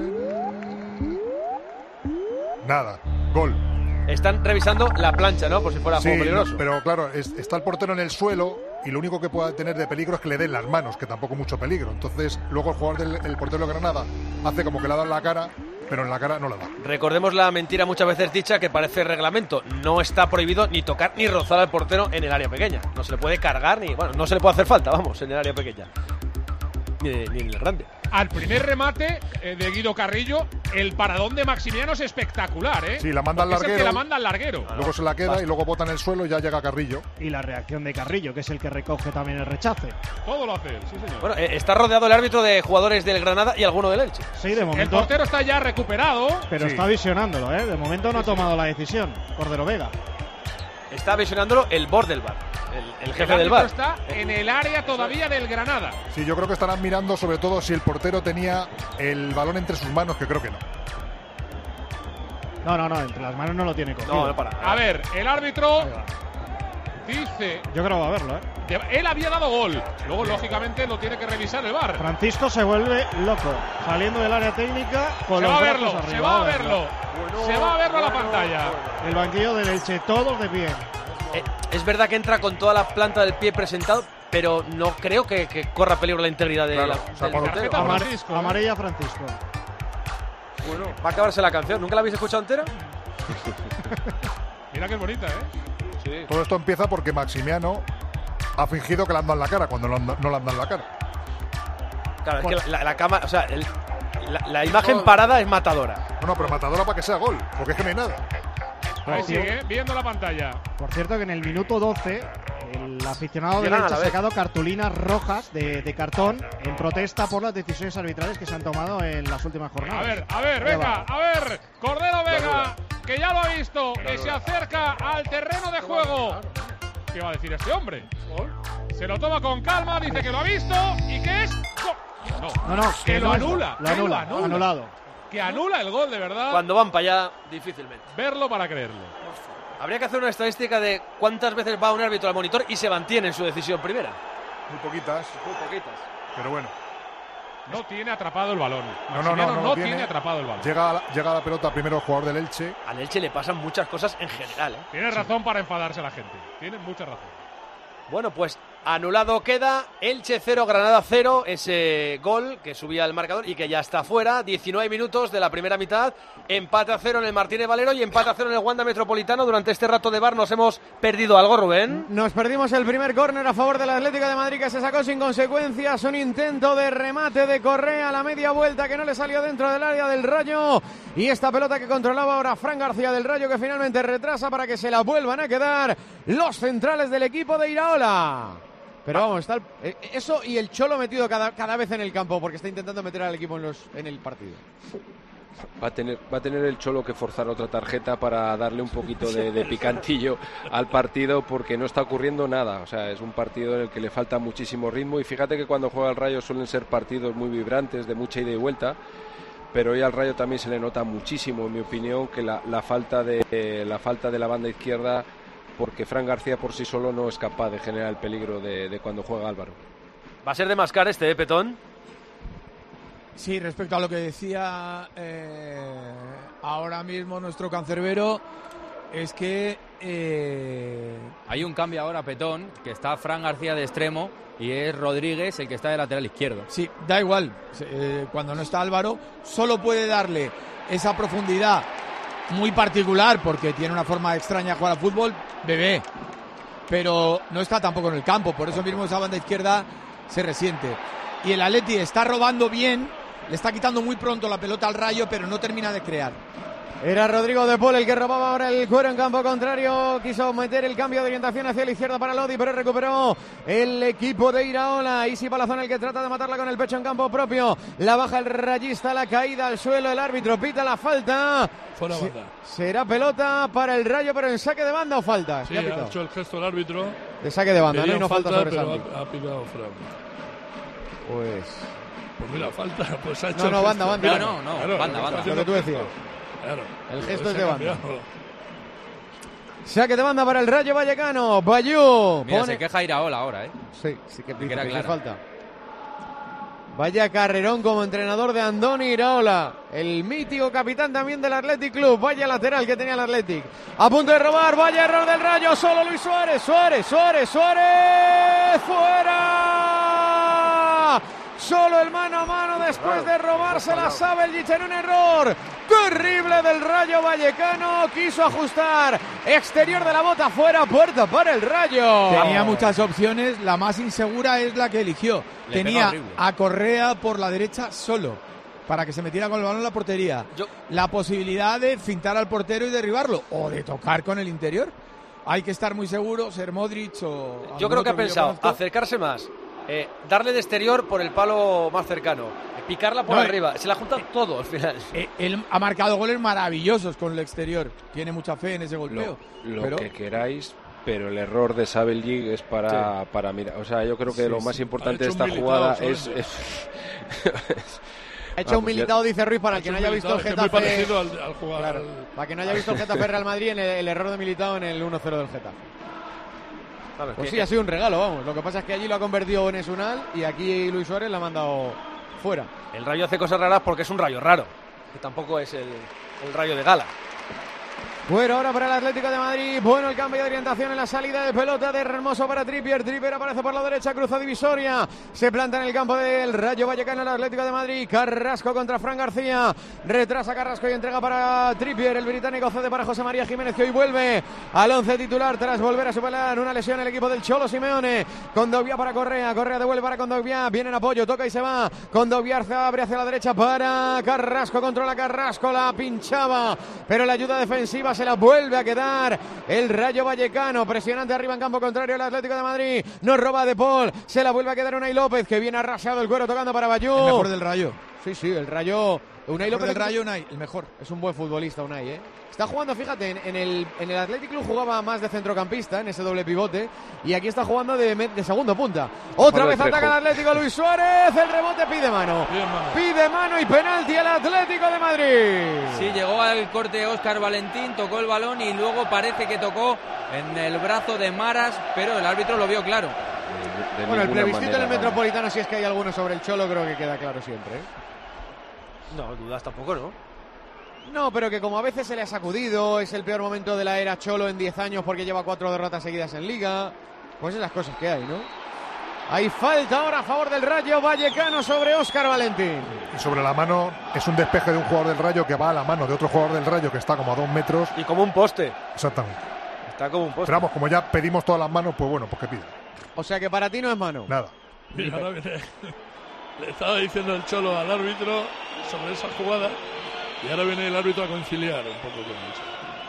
Nada, gol. Están revisando la plancha, ¿no? Por si fuera juego peligroso. Pero claro, está el portero en el suelo y lo único que pueda tener de peligro es que le den las manos, que tampoco mucho peligro. Entonces, luego el jugador el portero de Granada hace como que le ha dado en la cara, pero en la cara no la da. Recordemos la mentira muchas veces dicha que parece reglamento. No está prohibido ni tocar ni rozar al portero en el área pequeña. No se le puede cargar no se le puede hacer falta, vamos, en el área pequeña. Ni en el grande. Al primer remate de Guido Carrillo, el paradón de Maximiano es espectacular, ¿eh? Sí, la manda al larguero. Es el que la manda al larguero. Luego se la queda y luego bota en el suelo y ya llega Carrillo. Y la reacción de Carrillo, que es el que recoge también el rechace. Todo lo hace él, sí señor. Bueno, está rodeado el árbitro de jugadores del Granada y alguno del Elche. Sí, de momento. El portero está ya recuperado. Pero está visionándolo, ¿eh? De momento no ha tomado la decisión. Cordero Vega. Está visionándolo el board del VAR, el jefe del VAR. Está en el área todavía del Granada. Sí, yo creo que estarán mirando sobre todo si el portero tenía el balón entre sus manos, que creo que no. No, entre las manos no lo tiene cogido. No, para. A ver, el árbitro dice... Yo creo que va a verlo, ¿eh? Él había dado gol. Luego, lógicamente, lo tiene que revisar el VAR. Francisco se vuelve loco, saliendo del área técnica con los brazos arriba. Se va a verlo. Se va a verlo a la pantalla. El banquillo del Elche, todos de pie. Es verdad que entra con toda la planta del pie presentado, pero no creo que corra peligro la integridad de del portero. Amarilla Francisco. Bueno, va a acabarse la canción. ¿Nunca la habéis escuchado entera? Mira qué bonita, ¿eh? Sí. Todo esto empieza porque Maximiano ha fingido que le han dado en la cara cuando no le han dado en la cara. Claro, es que la cámara, o sea, la imagen parada es matadora. No, pero matadora para que sea gol, porque es que no hay nada. Ahí sigue, viendo la pantalla. Por cierto que en el minuto 12 el aficionado del Elche ha sacado cartulinas rojas de cartón en protesta por las decisiones arbitrales que se han tomado en las últimas jornadas. A ver, venga, Cordero Vega, que ya lo ha visto, que se acerca al terreno de juego. ¿Qué va a decir este hombre? Se lo toma con calma, dice que lo ha visto y que es... No, que lo anula. Lo anula, anulado. Que anula el gol, de verdad. Cuando van para allá, difícilmente. Verlo para creerlo. Habría que hacer una estadística de cuántas veces va un árbitro al monitor y se mantiene en su decisión primera. Muy poquitas. Pero bueno. No tiene atrapado el balón. No tiene atrapado el balón. Llega la pelota primero el jugador del Elche. Al Elche le pasan muchas cosas en general, ¿eh? Tiene razón para enfadarse la gente. Tiene mucha razón. Bueno, pues anulado queda, Elche 0, Granada 0, ese gol que subía el marcador y que ya está fuera. 19 minutos de la primera mitad, empate a 0 en el Martínez Valero y empate a 0 en el Wanda Metropolitano. Durante este rato de bar nos hemos perdido algo, Rubén. Nos perdimos el primer córner a favor del Atlético de Madrid, que se sacó sin consecuencias. Un intento de remate de Correa a la media vuelta que no le salió dentro del área del Rayo. Y esta pelota que controlaba ahora Fran García del Rayo, que finalmente retrasa para que se la vuelvan a quedar los centrales del equipo de Iraola. Pero vamos, está eso y el Cholo metido cada vez en el campo, porque está intentando meter al equipo en el partido. Va a tener el Cholo que forzar otra tarjeta para darle un poquito de picantillo al partido, porque no está ocurriendo nada. O sea, es un partido en el que le falta muchísimo ritmo, y fíjate que cuando juega el Rayo suelen ser partidos muy vibrantes, de mucha ida y vuelta, pero hoy al Rayo también se le nota muchísimo, en mi opinión, que la falta de la banda izquierda, porque Fran García por sí solo no es capaz de generar el peligro de cuando juega Álvaro. Va a ser de mascar este, Petón. Sí, respecto a lo que decía ahora mismo nuestro cancerbero, es que hay un cambio ahora, Petón, que está Fran García de extremo y es Rodríguez el que está de lateral izquierdo. Sí, da igual, cuando no está Álvaro solo puede darle esa profundidad muy particular, porque tiene una forma extraña de jugar al fútbol, Bebé, pero no está tampoco en el campo, por eso mismo esa banda izquierda se resiente. Y el Atleti está robando bien, le está quitando muy pronto la pelota al Rayo, pero no termina de crear. Era Rodrigo de Paul el que robaba ahora el cuero en campo contrario. Quiso meter el cambio de orientación hacia la izquierda para Lodi, pero recuperó el equipo de Iraola. Isi Palazón el que trata de matarla con el pecho en campo propio. La baja el rayista, la caída al suelo. El árbitro pita la falta. Fuera banda. Será pelota para el Rayo, pero en saque de banda o falta. Sí, ha hecho el gesto el árbitro. De saque de banda, ¿no? Y no falta sobre pero Santi. ha pitado Fran. Pues mira, falta. Pues ha hecho no, banda. No, claro, banda. Lo que tú decías. Claro, el gesto es de banda. Saque de banda para el Rayo Vallecano. Bayú. Mira, se queja Iraola ahora, ¿eh? Sí que pide que falta. Vaya carrerón como entrenador de Andoni Iraola, el mítico capitán también del Athletic Club. Vaya lateral que tenía el Athletic. A punto de robar, vaya error del Rayo. Solo Luis Suárez. ¡Fuera! Solo el mano a mano después de robársela Sabeljic en un error terrible del Rayo Vallecano. Quiso ajustar, exterior de la bota, fuera, puerta para el Rayo. Tenía muchas opciones, la más insegura es la que eligió. Tenía a Correa por la derecha solo, para que se metiera con el balón en la portería. La posibilidad de fintar al portero y derribarlo, o de tocar con el interior. Hay que estar muy seguro, ser Modric o... Yo creo que ha pensado acercarse más. Darle de exterior por el palo más cercano, picarla por arriba, se la junta todo al final. Él ha marcado goles maravillosos con el exterior, tiene mucha fe en ese golpeo. Lo que queráis, pero el error de Sabeljic es para mirar. O sea, yo creo que lo más importante de esta jugada es ha hecho un Militao, dice Ruiz, para el que no haya visto el Getafe. Muy parecido al jugador. Claro, para que no haya visto el Getafe Real Madrid en el error de Militao en el 1-0 del Getafe. Pues sí, ha sido un regalo, vamos. Lo que pasa es que allí lo ha convertido en Esunal y aquí Luis Suárez la ha mandado fuera. El Rayo hace cosas raras porque es un Rayo raro, que tampoco es el Rayo de gala. Bueno, ahora para el Atlético de Madrid. Bueno, el cambio de orientación en la salida de pelota de Hermoso para Trippier. Trippier aparece por la derecha, cruza divisoria. Se planta en el campo del Rayo Vallecano, el Atlético de Madrid. Carrasco contra Fran García. Retrasa Carrasco y entrega para Trippier. El británico cede para José María Jiménez, que hoy vuelve al 11 titular tras volver a superar una lesión en el equipo del Cholo Simeone. Kondogbia para Correa. Correa devuelve para Kondogbia. Viene en apoyo, toca y se va. Kondogbia abre hacia la derecha para Carrasco. Controla Carrasco, la pinchaba, pero la ayuda defensiva se la vuelve a quedar el Rayo Vallecano. Presionante arriba en campo contrario el Atlético de Madrid. Nos roba De Paul. Se la vuelve a quedar Unai López, que viene arrasado el cuero tocando para Bayú. El mejor del Rayo. Sí, el Rayo. Unai López del Rayo, Unai, el mejor. Es un buen futbolista, Unai, ¿eh? Está jugando, fíjate, en el Athletic Club jugaba más de centrocampista, en ese doble pivote, y aquí está jugando de segundo punta. Otra vez ataca el Atlético, Luis Suárez, el rebote pide mano. Pide mano y penalti al Atlético de Madrid. Sí, llegó al corte Óscar Valentín, tocó el balón y luego parece que tocó en el brazo de Maras, pero el árbitro lo vio claro. Bueno, el plebiscito en el Metropolitano, si es que hay alguno sobre el Cholo, creo que queda claro siempre, ¿eh? No, dudas tampoco, ¿no? No, pero que como a veces se le ha sacudido, es el peor momento de la era Cholo en 10 años porque lleva 4 derrotas seguidas en Liga. Pues esas cosas que hay, ¿no? Hay falta ahora a favor del Rayo Vallecano sobre Óscar Valentín. Y sobre la mano es un despeje de un jugador del Rayo que va a la mano de otro jugador del Rayo que está como a 2 metros. Y como un poste. Exactamente. Está como un poste. Pero vamos, como ya pedimos todas las manos, pues bueno, pues que pida. O sea que para ti no es mano. Nada. Mira, ahora viene. Le estaba diciendo el Cholo al árbitro sobre esa jugada y ahora viene el árbitro a conciliar un poco con eso.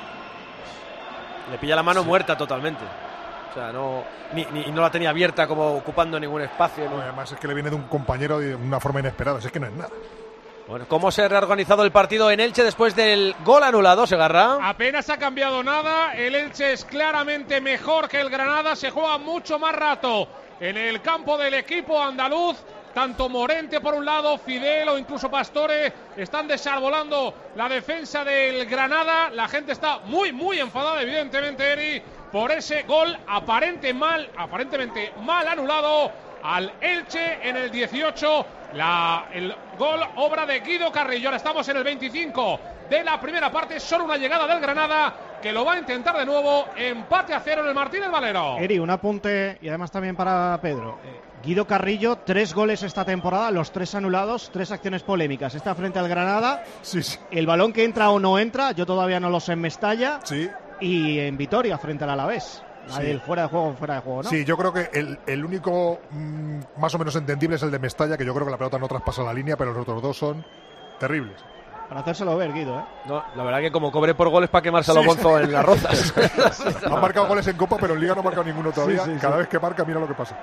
Le pilla la mano muerta totalmente. O sea, no la tenía abierta como ocupando ningún espacio. ¿no? Además es que le viene de un compañero de una forma inesperada, es que no es nada. Bueno, ¿cómo se ha reorganizado el partido en Elche después del gol anulado, Segarra? Apenas ha cambiado nada, el Elche es claramente mejor que el Granada, se juega mucho más rato en el campo del equipo andaluz. Tanto Morente por un lado, Fidel o incluso Pastore están desarbolando la defensa del Granada. La gente está muy enfadada, evidentemente, Eri, por ese gol aparentemente mal anulado al Elche en el 18. El gol obra de Guido Carrillo. Ahora estamos en el 25 de la primera parte. Solo una llegada del Granada que lo va a intentar de nuevo. Empate a 0 en el Martínez Valero. Eri, un apunte y además también para Pedro. Guido Carrillo, 3 goles esta temporada, los 3 anulados, 3 acciones polémicas. Está frente al Granada. Sí. El balón que entra o no entra, yo todavía no lo sé en Mestalla. Sí. Y en Vitoria frente al Alavés. Sí. El fuera de juego, ¿no? Sí, yo creo que el único más o menos entendible es el de Mestalla, que yo creo que la pelota no traspasa la línea, pero los otros dos son terribles. Para hacérselo ver, Guido, ¿eh? No, la verdad que como cobre por goles para quemárselo Gonzo en las rozas. Han marcado goles en Copa, pero en Liga no ha marcado ninguno todavía. Cada vez que marca, mira lo que pasa.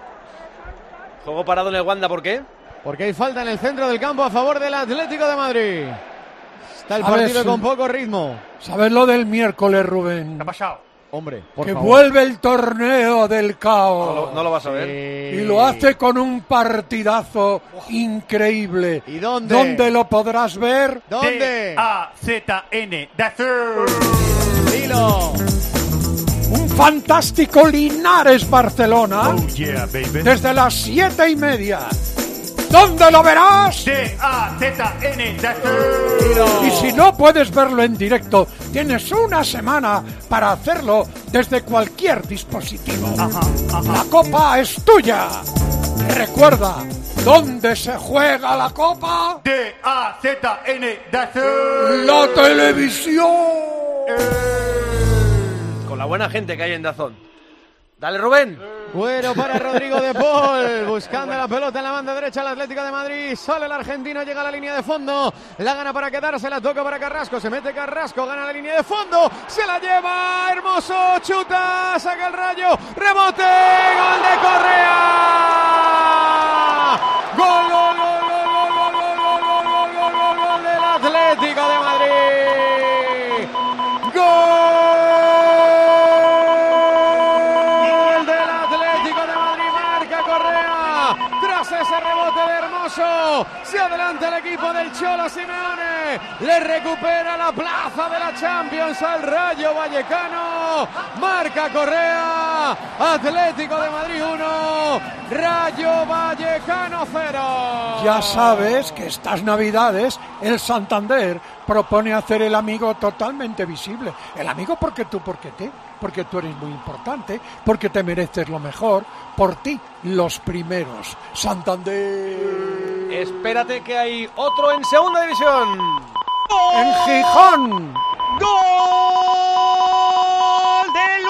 Juego parado en el Wanda, ¿por qué? Porque hay falta en el centro del campo a favor del Atlético de Madrid. Está el partido con poco ritmo. ¿Sabes lo del miércoles, Rubén? ¿Qué ha pasado? Hombre, por que favor. Vuelve el torneo del caos. No lo vas a ver. Y lo hace con un partidazo increíble. ¿Y dónde? ¿Dónde lo podrás ver? ¿Dónde? DAZN. Dazur. Dilo. Un fantástico Linares Barcelona. Oh yeah, baby. Desde las 7:30. ¿Dónde lo verás? DAZN. Dazur. Y si no puedes verlo en directo, tienes una semana para hacerlo desde cualquier dispositivo. La copa es tuya. Recuerda, ¿dónde se juega la copa? DAZN. Dazur. La televisión. Con la buena gente que hay en Dazón. Dale, Rubén. Bueno para Rodrigo de Paul, buscando la pelota en la banda derecha del Atlético de Madrid. Sale el argentino, llega a la línea de fondo. La gana para quedarse, la toca para Carrasco. Se mete Carrasco, gana la línea de fondo. Se la lleva, hermoso, chuta, saca el Rayo. Rebote, gol de Correa. Gol, gol, gol, gol, gol, gol, gol, gol, gol, gol, gol, gol del Atlético de Madrid. Gol. Ese rebote de Hermoso, se adelanta el equipo del Cholo Simeone, le recupera la plaza de la Champions al Rayo Vallecano, marca Correa, Atlético de Madrid 1, Rayo Vallecano 0. Ya sabes que estas Navidades el Santander propone hacer el amigo totalmente visible. El amigo porque tú eres muy importante, porque te mereces lo mejor, por ti los primeros. Santander. Espérate que hay otro en segunda división. En Gijón. ¡Gol de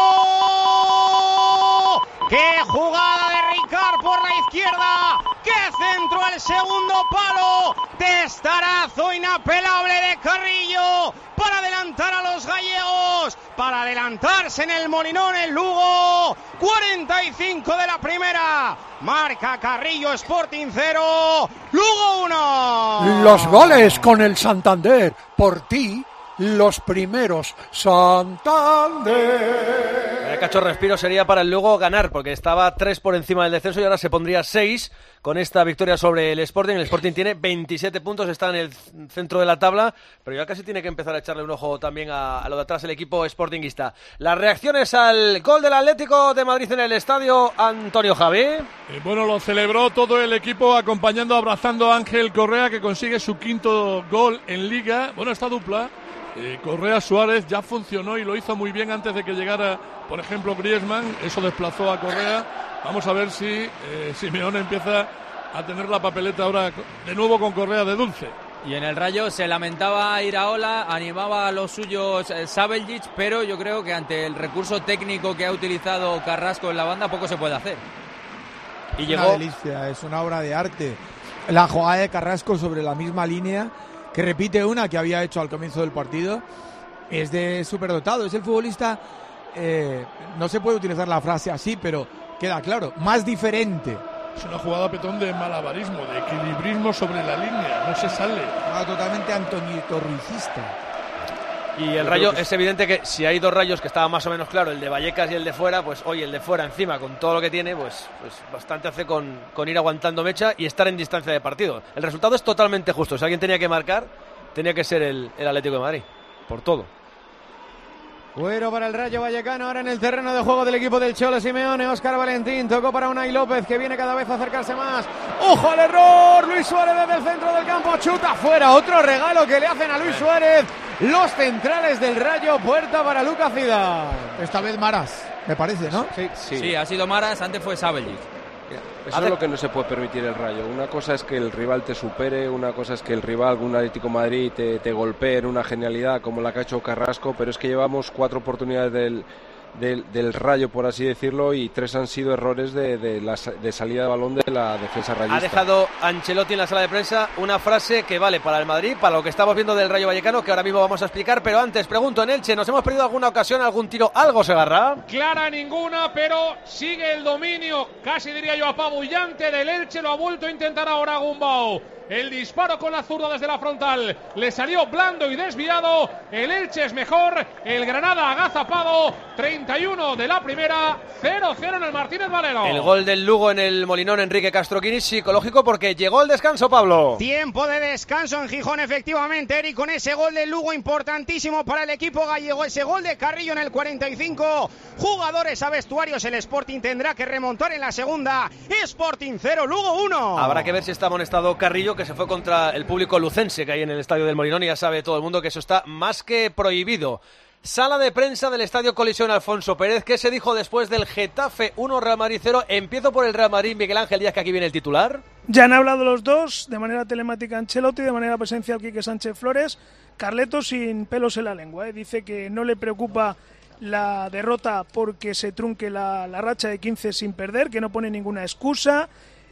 Lugo! ¡Qué jugada de Ricard por la izquierda! ¡Qué centro al segundo palo! Testarazo inapelable de Carrillo para adelantar a los gallegos, para adelantarse en el Molinón el Lugo. 45 de la primera. Marca Carrillo, Sporting 0, Lugo 1. Los goles con el Santander. Por ti, los primeros. Santander. El cacho respiro sería para el Lugo ganar, porque estaba 3 por encima del descenso y ahora se pondría 6 con esta victoria sobre el Sporting. El Sporting tiene 27 puntos, está en el centro de la tabla, pero ya casi tiene que empezar a echarle un ojo también a lo de atrás el equipo sportinguista. Las reacciones al gol del Atlético de Madrid en el estadio, Antonio Javi. Bueno, lo celebró todo el equipo acompañando, abrazando a Ángel Correa, que consigue su 5º gol en Liga. Bueno, esta dupla, Correa-Suárez, ya funcionó y lo hizo muy bien antes de que llegara, por ejemplo, Griezmann, eso desplazó a Correa. Vamos a ver si Simeone empieza a tener la papeleta ahora de nuevo con Correa de dulce. Y en el Rayo se lamentaba Iraola, animaba a los suyos Sabeljic, pero yo creo que ante el recurso técnico que ha utilizado Carrasco en la banda poco se puede hacer. Y llegó... Una delicia, es una obra de arte. La jugada de Carrasco sobre la misma línea, que repite una que había hecho al comienzo del partido, es de superdotado, es el futbolista, no se puede utilizar la frase así, pero queda claro, más diferente. Es una jugada, Petón, de malabarismo, de equilibrismo sobre la línea, no se sale. Totalmente Antonito Ruizista. Y el Rayo, es evidente que si hay dos Rayos que estaba más o menos claro, el de Vallecas y el de fuera, pues hoy el de fuera encima, con todo lo que tiene, pues bastante hace con ir aguantando mecha y estar en distancia de partido. El resultado es totalmente justo. Si alguien tenía que marcar, tenía que ser el Atlético de Madrid, por todo. Cuero para el Rayo Vallecano, ahora en el terreno de juego del equipo del Cholo Simeone. Óscar Valentín tocó para Unai López, que viene cada vez a acercarse más. ¡Ojo al error! Luis Suárez desde el centro del campo, chuta fuera. Otro regalo que le hacen a Luis Suárez los centrales del Rayo. Puerta para Lucas Zidane. Esta vez Maras, me parece, ¿no? Sí, ha sido Maras, antes fue Sabeljic. Eso es lo que no se puede permitir el Rayo. Una cosa es que el rival te supere, una cosa es que el rival, un Atlético de Madrid, te golpee en una genialidad como la que ha hecho Carrasco, pero es que llevamos 4 oportunidades del Rayo, por así decirlo, y 3 han sido errores de salida de balón de la defensa rayista. Ha dejado Ancelotti en la sala de prensa una frase que vale para el Madrid, para lo que estamos viendo del Rayo Vallecano, que ahora mismo vamos a explicar, pero antes pregunto en Elche, ¿nos hemos perdido alguna ocasión, algún tiro, algo, Segarra? Clara ninguna, pero sigue el dominio, casi diría yo apabullante del Elche, lo ha vuelto a intentar ahora Gumbau. El disparo con la zurda desde la frontal le salió blando y desviado. El Elche es mejor, el Granada agazapado. 31 de la primera, 0-0 en el Martínez Valero. El gol del Lugo en el Molinón, Enrique Castroquini, psicológico porque llegó el descanso, Pablo. Tiempo de descanso en Gijón, efectivamente, Eric, con ese gol del Lugo importantísimo para el equipo gallego. Ese gol de Carrillo en el 45. Jugadores a vestuarios, el Sporting tendrá que remontar en la segunda. Sporting 0, Lugo 1. Habrá que ver si está amonestado Carrillo, que se fue contra el público lucense que hay en el estadio del Molinón, y ya sabe todo el mundo que eso está más que prohibido. Sala de prensa del estadio Colisión Alfonso Pérez. ¿Qué se dijo después del Getafe 1, Real Madrid 0? Empiezo por el Real Madrid, Miguel Ángel Díaz, que aquí viene el titular. Ya han hablado los dos, de manera telemática Ancelotti, de manera presencial Quique Sánchez Flores. Carleto sin pelos en la lengua, dice que no le preocupa la derrota porque se trunque la racha de 15 sin perder, que no pone ninguna excusa.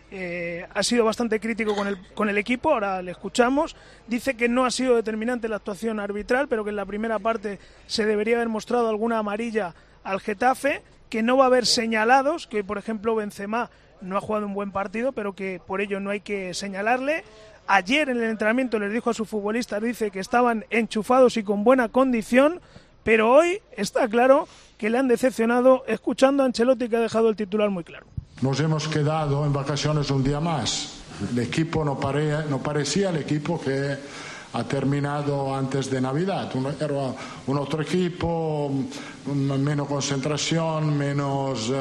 Ha sido bastante crítico con el equipo, ahora le escuchamos. Dice que no ha sido determinante la actuación arbitral, pero que en la primera parte se debería haber mostrado alguna amarilla al Getafe, que no va a haber señalados, que por ejemplo Benzema no ha jugado un buen partido, pero que por ello no hay que señalarle. Ayer en el entrenamiento les dijo a sus futbolistas, dice que estaban enchufados y con buena condición, pero hoy está claro que le han decepcionado, escuchando a Ancelotti, que ha dejado el titular muy claro. Nos hemos quedado en vacaciones un día más. El equipo no parecía el equipo que ha terminado antes de Navidad. Era un otro equipo, menos concentración, menos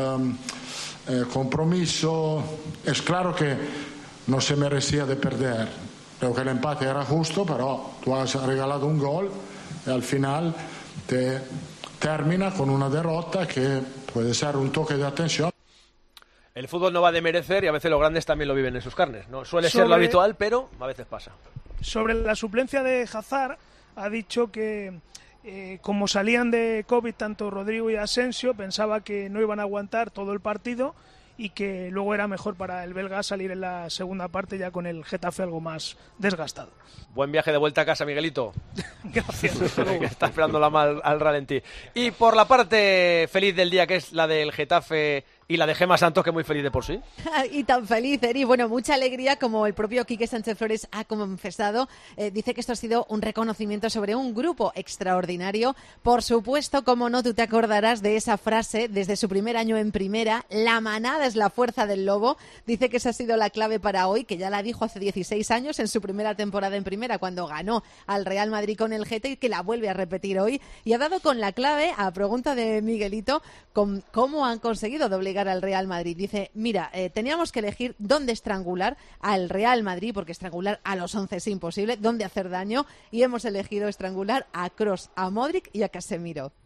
compromiso. Es claro que no se merecía de perder. Creo que el empate era justo, pero tú has regalado un gol y al final te termina con una derrota que puede ser un toque de atención. El fútbol no va de merecer y a veces los grandes también lo viven en sus carnes. No suele ser lo habitual, pero a veces pasa. Sobre la suplencia de Hazard, ha dicho que como salían de COVID tanto Rodrigo y Asensio, pensaba que no iban a aguantar todo el partido y que luego era mejor para el belga salir en la segunda parte ya con el Getafe algo más desgastado. Buen viaje de vuelta a casa, Miguelito. Gracias. Que está esperando la mal al ralentí. Y por la parte feliz del día, que es la del Getafe y la de Gemma Santos, que es muy feliz de por sí. Y tan feliz, Eri. Bueno, mucha alegría, como el propio Quique Sánchez Flores ha confesado. Dice que esto ha sido un reconocimiento sobre un grupo extraordinario. Por supuesto, como no, tú te acordarás de esa frase desde su primer año en primera: la manada es la fuerza del lobo. Dice que esa ha sido la clave para hoy, que ya la dijo hace 16 años en su primera temporada en primera, cuando ganó al Real Madrid con el Getafe, y que la vuelve a repetir hoy. Y ha dado con la clave, a pregunta de Miguelito, con cómo han conseguido doblegar al Real Madrid. Dice, mira, teníamos que elegir dónde estrangular al Real Madrid, porque estrangular a los 11 es imposible, dónde hacer daño, y hemos elegido estrangular a Kroos, a Modric y a Casemiro.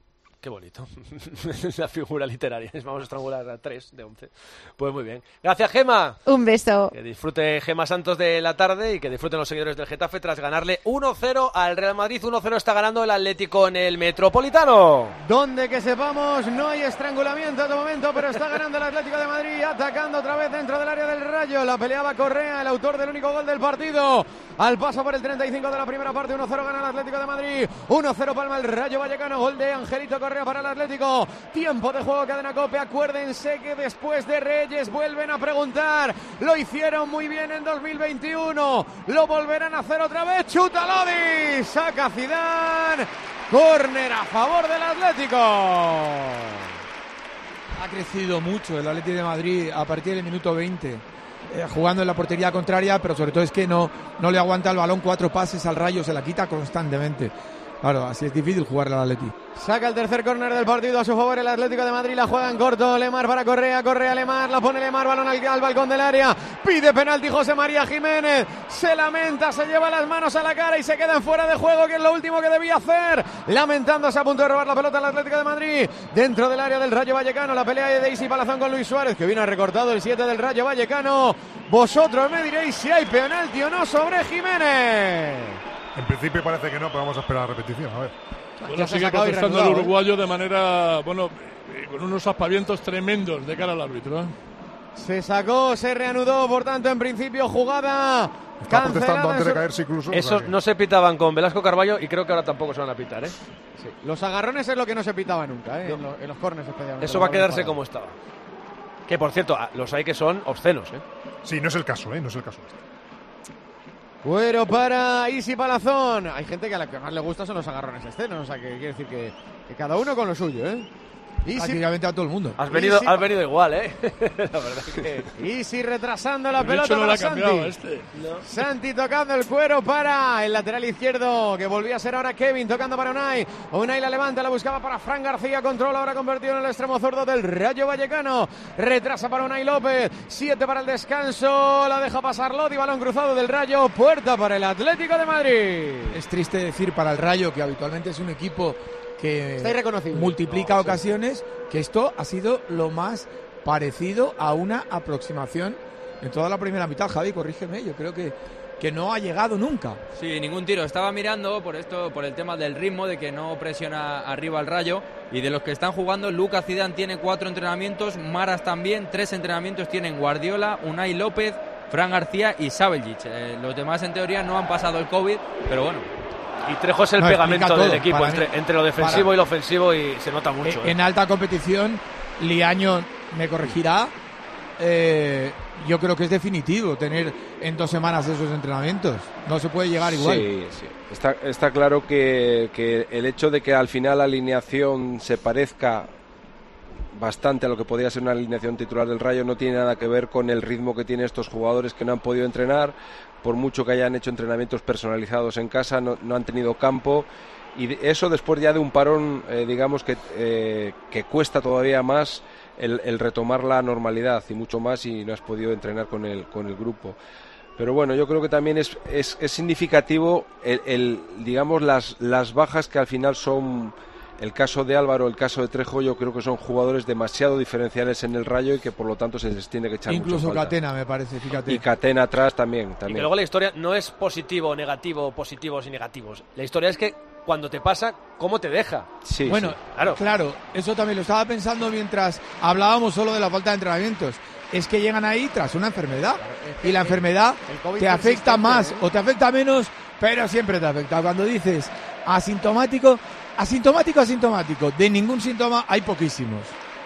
Qué bonito. La figura literaria. Vamos a estrangular a 3 de 11. Pues muy bien. Gracias, Gema. Un beso. Que disfrute Gema Santos de la tarde y que disfruten los seguidores del Getafe tras ganarle 1-0 al Real Madrid. 1-0 está ganando el Atlético en el Metropolitano. Donde que sepamos no hay estrangulamiento de momento, pero está ganando el Atlético de Madrid, atacando otra vez dentro del área del Rayo. La peleaba Correa, el autor del único gol del partido. Al paso por el 35 de la primera parte, 1-0 gana el Atlético de Madrid. 1-0 palma el Rayo Vallecano. Gol de Angelito Correa para el Atlético. Tiempo de juego, Cadena COPE. Acuérdense que después de Reyes vuelven a preguntar. Lo hicieron muy bien en 2021. Lo volverán a hacer otra vez. Chuta Lodi. Saca Zidane. Córner a favor del Atlético. Ha crecido mucho el Atlético de Madrid a partir del minuto 20. Jugando en la portería contraria, pero sobre todo es que no le aguanta el balón, 4 pases al Rayo, se la quita constantemente. Claro, así es difícil jugarle al Atleti. Saca el tercer córner del partido a su favor el Atlético de Madrid, la juega en corto, Lemar para Correa, Correa Lemar, la pone Lemar, balón al balcón del área, pide penalti José María Jiménez, se lamenta, se lleva las manos a la cara y se queda en fuera de juego, que es lo último que debía hacer, lamentándose a punto de robar la pelota al Atlético de Madrid, dentro del área del Rayo Vallecano, la pelea de Isi Palazón con Luis Suárez, que vino recortado el 7 del Rayo Vallecano. Vosotros me diréis si hay penalti o no sobre Jiménez. En principio parece que no, pero vamos a esperar la repetición, a ver. Bueno, sigue protestando el uruguayo de manera, bueno, con unos aspavientos tremendos de cara al árbitro, ¿eh? Se sacó, se reanudó, por tanto, en principio jugada. Está protestando antes de caerse incluso. Esos no se pitaban con Velasco Carballo y creo que ahora tampoco se van a pitar, ¿eh? Sí. Los agarrones es lo que no se pitaba nunca, ¿eh? En los córneres especialmente. Eso va a quedarse como estaba. Que, por cierto, los hay que son obscenos, ¿eh? Sí, no es el caso, ¿eh? No es el caso. Cuero para Isi Palazón. Hay gente que a la que más le gusta son los agarrones externos, o sea que quiere decir que cada uno con lo suyo, ¿eh? Prácticamente a todo el mundo. Has venido igual, ¿eh? La verdad que... Easy retrasando la pelota para Santi. Santi tocando el cuero para el lateral izquierdo, que volvía a ser ahora Kevin, tocando para Unai. Unai la levanta, la buscaba para Fran García, controla ahora convertido en el extremo zurdo del Rayo Vallecano. Retrasa para Unai López, 7 para el descanso, la deja pasar Lodi, balón cruzado del Rayo, puerta para el Atlético de Madrid. Es triste decir para el Rayo, que habitualmente es un equipo que está irreconocible, multiplica ocasiones, que esto ha sido lo más parecido a una aproximación en toda la primera mitad. Javi, corrígeme, yo creo que no ha llegado nunca. Sí, ningún tiro. Estaba mirando por el tema del ritmo, de que no presiona arriba al Rayo, y de los que están jugando, Lucas Zidane tiene 4 entrenamientos, Maras también, 3 entrenamientos tienen Guardiola, Unai López, Fran García y Sabeljic. Los demás en teoría no han pasado el COVID, pero bueno. Y Trejo es el pegamento del equipo entre lo defensivo y lo ofensivo, y se nota mucho. En alta competición, Liaño me corregirá. Yo creo que es definitivo tener en 2 semanas esos entrenamientos. No se puede llegar igual. Sí. Está claro que el hecho de que al final la alineación se parezca bastante a lo que podría ser una alineación titular del Rayo no tiene nada que ver con el ritmo que tienen estos jugadores, que no han podido entrenar, por mucho que hayan hecho entrenamientos personalizados en casa, no han tenido campo, y eso después ya de un parón, digamos que cuesta todavía más el retomar la normalidad, y mucho más si no has podido entrenar con el grupo. Pero bueno, yo creo que también es significativo digamos las bajas, que al final son el caso de Álvaro, el caso de Trejo. Yo creo que son jugadores demasiado diferenciales en el Rayo y que por lo tanto se les tiene que echar mucho incluso falta. Catena, me parece, fíjate. Y Catena atrás también. Y que luego la historia no es positivo, negativo, positivos y negativos. La historia es que cuando te pasa, ¿cómo te deja? Sí, bueno, sí. Claro, eso también lo estaba pensando mientras hablábamos solo de la falta de entrenamientos. Es que llegan ahí tras una enfermedad, y la enfermedad te afecta más o te afecta menos, pero siempre te afecta. Cuando dices asintomático, de ningún síntoma hay poquísimos.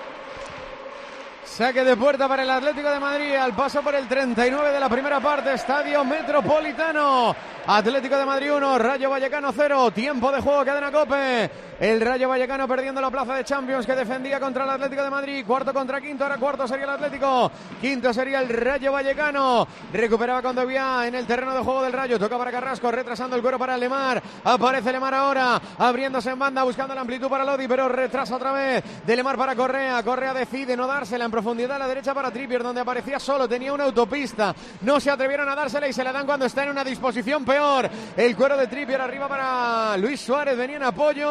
Saque de puerta para el Atlético de Madrid, al paso por el 39 de la primera parte, Estadio Metropolitano. Atlético de Madrid 1, Rayo Vallecano 0, tiempo de juego, Cadena COPE. El Rayo Vallecano perdiendo la plaza de Champions que defendía contra el Atlético de Madrid, cuarto contra quinto, ahora cuarto sería el Atlético, quinto sería el Rayo Vallecano. Recuperaba Condovia en el terreno de juego del Rayo, toca para Carrasco, retrasando el cuero para Lemar, aparece Lemar ahora, abriéndose en banda, buscando la amplitud para Lodi, pero retrasa otra vez de Lemar para Correa, Correa decide no dársela en profundidad a la derecha para Trippier, donde aparecía solo, tenía una autopista, no se atrevieron a dársela y se la dan cuando está en una disposición peor. El cuero de Trippier arriba para Luis Suárez, venía en apoyo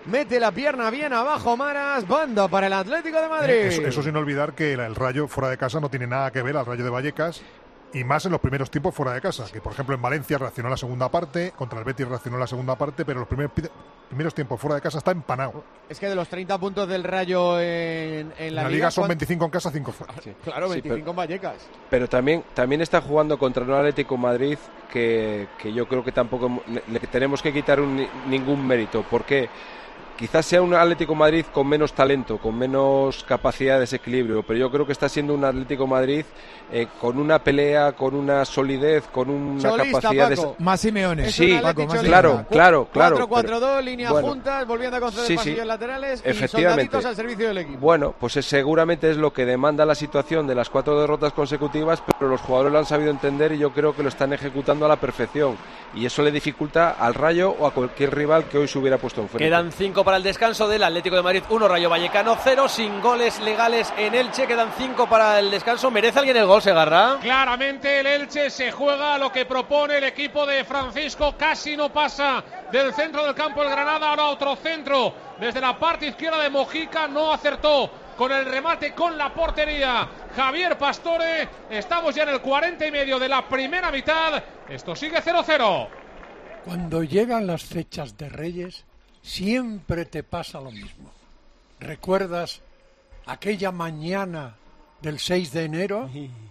mete la pierna bien abajo Maras, banda para el Atlético de Madrid. Eso sin olvidar que el Rayo fuera de casa no tiene nada que ver al Rayo de Vallecas, y más en los primeros tiempos fuera de casa, que por ejemplo en Valencia reaccionó la segunda parte, contra el Betis reaccionó la segunda parte, pero los primeros tiempos fuera de casa está empanado. Es que de los 30 puntos del Rayo en la Liga son 25 en casa, 5 fuera. Sí, claro, 25 en Vallecas. Pero también está jugando contra un Atlético Madrid que yo creo que tampoco le tenemos que quitar ningún mérito, porque quizás sea un Atlético Madrid con menos talento, con menos capacidad de desequilibrio, pero yo creo que está siendo un Atlético Madrid con una pelea, con una solidez, con una capacidad de... Más Simeone. Sí, Paco, claro. 4-4-2, líneas juntas, volviendo a conceder pasillos laterales y soldaditos al servicio del equipo. Bueno, pues seguramente es lo que demanda la situación de las 4 derrotas consecutivas, pero los jugadores lo han sabido entender y yo creo que lo están ejecutando a la perfección. Y eso le dificulta al Rayo o a cualquier rival que hoy se hubiera puesto enfrente. Quedan 5 para el descanso del Atlético de Madrid 1, Rayo Vallecano 0, sin goles legales en Elche. Quedan 5 para el descanso. ¿Merece alguien el gol, Segarra? Claramente el Elche se juega lo que propone el equipo de Francisco. Casi no pasa del centro del campo el Granada. Ahora otro centro desde la parte izquierda de Mojica. No acertó con el remate con la portería Javier Pastore. Estamos ya en el 40 y medio de la primera mitad. Esto sigue 0-0. Cuando llegan las fechas de Reyes, siempre te pasa lo mismo. ¿Recuerdas aquella mañana del 6 de enero?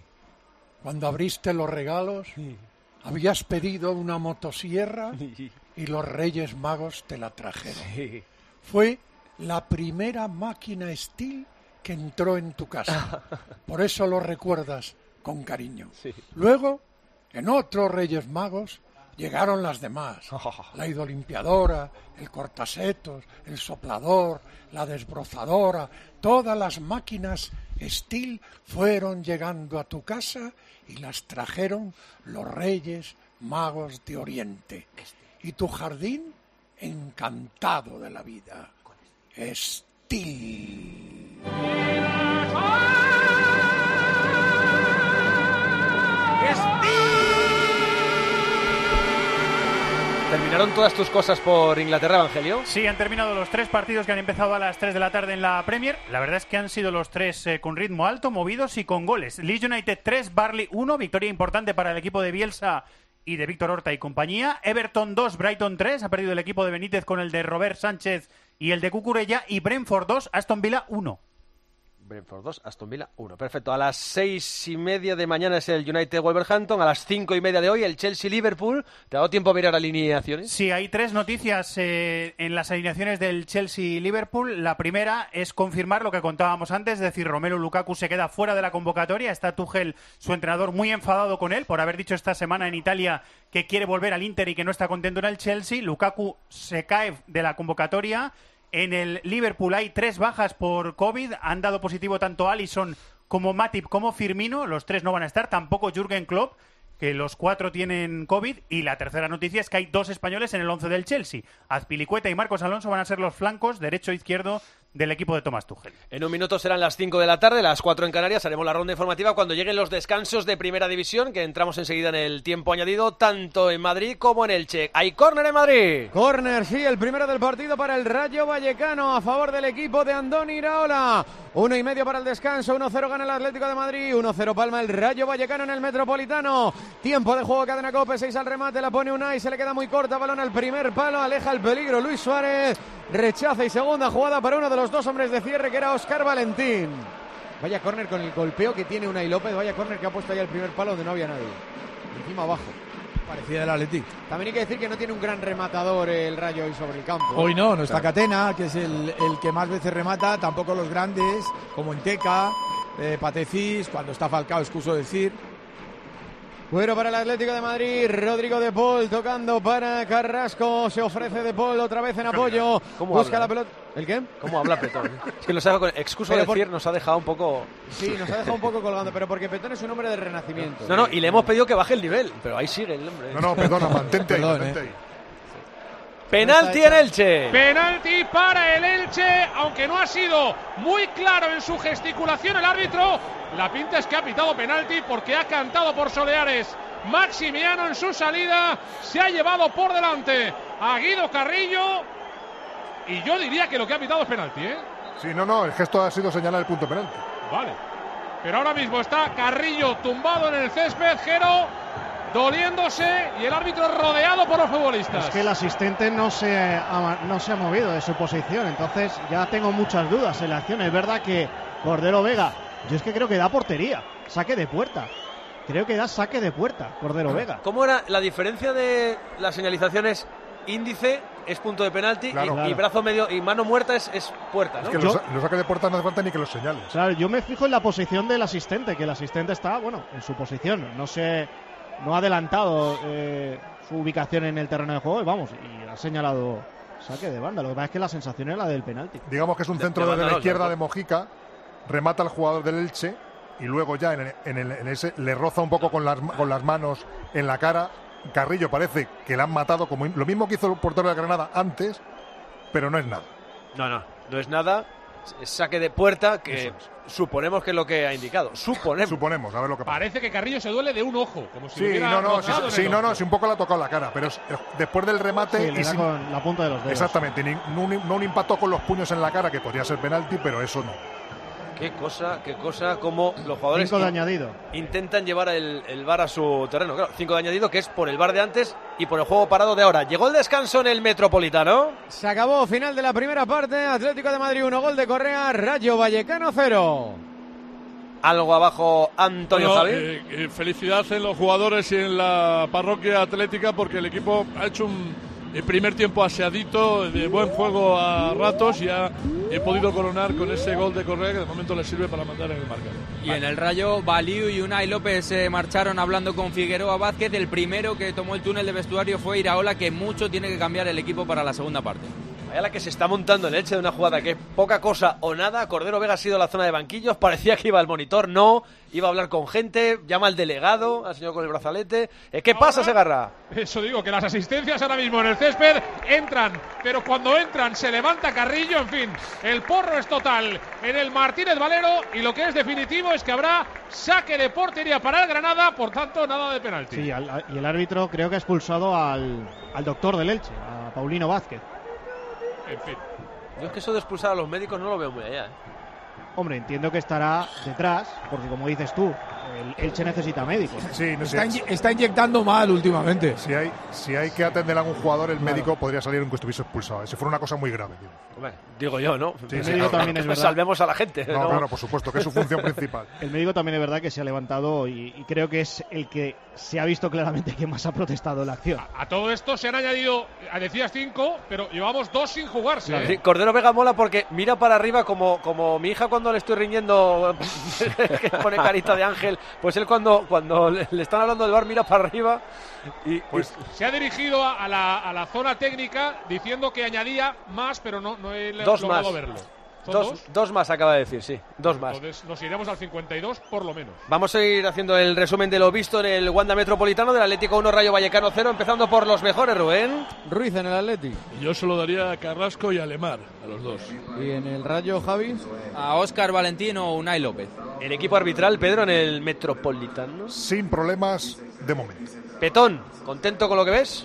Cuando abriste los regalos, habías pedido una motosierra y los Reyes Magos te la trajeron. Fue la primera máquina Steel que entró en tu casa. Por eso lo recuerdas con cariño. Luego, en otros Reyes Magos, llegaron las demás. La hidrolimpiadora, el cortasetos, el soplador, la desbrozadora. Todas las máquinas Steel fueron llegando a tu casa y las trajeron los Reyes Magos de Oriente. Y tu jardín encantado de la vida. Steel. ¿Terminaron todas tus cosas por Inglaterra, Evangelio? Sí, han terminado los 3 partidos que han empezado a las 3 de la tarde en la Premier. La verdad es que han sido los 3 con ritmo alto, movidos y con goles. Leeds United 3, Burnley 1, victoria importante para el equipo de Bielsa y de Víctor Horta y compañía. Everton 2, Brighton 3, ha perdido el equipo de Benítez con el de Robert Sánchez y el de Cucurella. Y Brentford 2, Aston Villa 1. Brentford 2, Aston Villa 1. Perfecto. A las 6:30 de mañana es el United-Wolverhampton. A las 5:30 de hoy el Chelsea-Liverpool. ¿Te ha dado tiempo a mirar alineaciones? Sí, hay 3 noticias en las alineaciones del Chelsea-Liverpool. La primera es confirmar lo que contábamos antes, es decir, Romelu Lukaku se queda fuera de la convocatoria. Está Tuchel, su entrenador, muy enfadado con él por haber dicho esta semana en Italia que quiere volver al Inter y que no está contento en el Chelsea. Lukaku se cae de la convocatoria. En el Liverpool hay 3 bajas por COVID. Han dado positivo tanto Alisson como Matip como Firmino. Los 3 no van a estar. Tampoco Jürgen Klopp, que los 4 tienen COVID. Y la tercera noticia es que hay 2 españoles en el 11 del Chelsea. Azpilicueta y Marcos Alonso van a ser los flancos derecho e izquierdo del equipo de Thomas Tuchel. En un minuto serán las 5 de la tarde, las 4 en Canarias. Haremos la ronda informativa cuando lleguen los descansos de Primera División, que entramos enseguida en el tiempo añadido, tanto en Madrid como en Elche. ¿Hay córner en Madrid? Córner, sí, el primero del partido para el Rayo Vallecano a favor del equipo de Andoni Iraola. 1:30 para el descanso, 1-0 gana el Atlético de Madrid, 1-0 palma el Rayo Vallecano en el Metropolitano. Tiempo de juego, cadena Cope, 6 al remate, la pone Unai, se le queda muy corta, balón al primer palo, aleja el peligro Luis Suárez, rechaza y segunda jugada para uno de los 2 hombres de cierre que era Óscar Valentín. Vaya córner con el golpeo que tiene Unai López, vaya córner que ha puesto ya el primer palo donde no había nadie. Encima abajo. Parecía del Athletic. También hay que decir que no tiene un gran rematador el Rayo hoy sobre el campo. Hoy no está Catena, que es el que más veces remata, tampoco los grandes, como Enteca, Patecís, cuando está Falcao, excuso decir. Bueno, para el Atlético de Madrid, Rodrigo de Paul tocando para Carrasco, se ofrece de Paul otra vez en apoyo, busca la pelota. ¿El qué? ¿Cómo habla Petón? Es que nos ha dejado con excuso de decir, nos ha dejado un poco... Sí, nos ha dejado un poco colgando, pero porque Petón es un hombre de renacimiento. No, y le hemos pedido que baje el nivel, pero ahí sigue el hombre. No, perdona, mantente ahí. Penalti en Elche. Penalti para el Elche, aunque no ha sido muy claro en su gesticulación el árbitro. La pinta es que ha pitado penalti porque ha cantado por Soleares. Maximiano en su salida se ha llevado por delante a Guido Carrillo y yo diría que lo que ha pitado es penalti, ¿eh? Sí, no, el gesto ha sido señalar el punto penalti. Vale. Pero ahora mismo está Carrillo tumbado en el césped, Jero doliéndose y el árbitro rodeado por los futbolistas. Es que el asistente no se ha movido de su posición, entonces ya tengo muchas dudas en la acción. Es verdad que Cordero Vega, yo es que creo que da portería, saque de puerta. Creo que da saque de puerta, Cordero Vega. ¿Cómo era la diferencia de las señalizaciones? Índice es punto de penalti, claro. Y brazo medio y mano muerta es puerta, ¿no? Es que los saques de puerta no hace falta ni que los señales. Claro, yo me fijo en la posición del asistente, que el asistente está, bueno, en su posición. No ha adelantado su ubicación en el terreno de juego, y ha señalado saque de banda. Lo que pasa es que la sensación es la del penalti. Digamos que es un centro desde la izquierda de Mojica, remata al jugador del Elche y luego ya en ese le roza un poco con las manos en la cara. Carrillo parece que le han matado, como lo mismo que hizo el portero de Granada antes, pero no es nada. No es nada. Es saque de puerta, que suponemos que es lo que ha indicado. Suponemos, a ver lo que pasa. Parece que Carrillo se duele de un ojo, como si sí, un poco le ha tocado la cara, pero después del remate le da con la punta de los dedos. Exactamente, no un impacto con los puños en la cara, que podría ser penalti, pero eso no. Qué cosa, como los jugadores 5 de añadido. Intentan llevar el VAR a su terreno. Claro, 5 de añadido, que es por el VAR de antes y por el juego parado de ahora. Llegó el descanso en el Metropolitano. Se acabó, final de la primera parte. Atlético de Madrid 1, gol de Correa, Rayo Vallecano 0. Algo abajo, Antonio Javi. Felicidad en los jugadores y en la parroquia atlética, porque el equipo ha hecho el primer tiempo aseadito, de buen juego a ratos, y ha podido coronar con ese gol de Correa, que de momento le sirve para mandar en el marcador. Y en el Rayo, Baliu y Unai López marcharon hablando con Figueroa Vázquez. El primero que tomó el túnel de vestuario fue Iraola, que mucho tiene que cambiar el equipo para la segunda parte. Vaya la que se está montando en el Elche de una jugada que es poca cosa o nada. Cordero Vega ha sido la zona de banquillos, parecía que iba al monitor, no, iba a hablar con gente, llama al delegado, al señor con el brazalete. ¿Qué pasa, Segarra? Eso digo, que las asistencias ahora mismo en el césped entran, pero cuando entran se levanta Carrillo, en fin, el porro es total en el Martínez Valero, y lo que es definitivo es que habrá saque de portería para el Granada, por tanto nada de penalti. Sí, y el árbitro creo que ha expulsado al doctor del Elche, a Paulino Vázquez. En fin. Yo es que eso de expulsar a los médicos no lo veo muy allá, Hombre, entiendo que estará detrás, porque como dices tú, el Elche necesita médicos. Sí, está inyectando mal últimamente. Si hay que atender a algún jugador, el médico podría salir aunque estuviese expulsado. Si fuera una cosa muy grave. Hombre, digo yo, ¿no? El médico también es verdad. Salvemos a la gente. No, claro, por supuesto, que es su función principal. El médico también es verdad que se ha levantado y creo que es el que se ha visto claramente que más ha protestado en la acción. A todo esto se han añadido, decías 5, pero llevamos 2 sin jugarse. Claro. Sí, Cordero Vega mola porque mira para arriba como mi hija cuando le estoy riñendo que pone carita de ángel, pues él cuando le están hablando del VAR mira para arriba y se ha dirigido a la zona técnica diciendo que añadía más, pero no he logrado verlo. Dos más acaba de decir, sí, 2 más. Entonces nos iremos al 52 por lo menos. Vamos a ir haciendo el resumen de lo visto en el Wanda Metropolitano, del Atlético 1, Rayo Vallecano 0, empezando por los mejores, Rubén. Ruiz en el Atlético. Yo se lo daría a Carrasco y a Lemar, a los dos. ¿Y en el Rayo, Javi? A Óscar Valentín o Unai López. El equipo arbitral, Pedro, en el Metropolitano. Sin problemas de momento. Petón, ¿contento con lo que ves?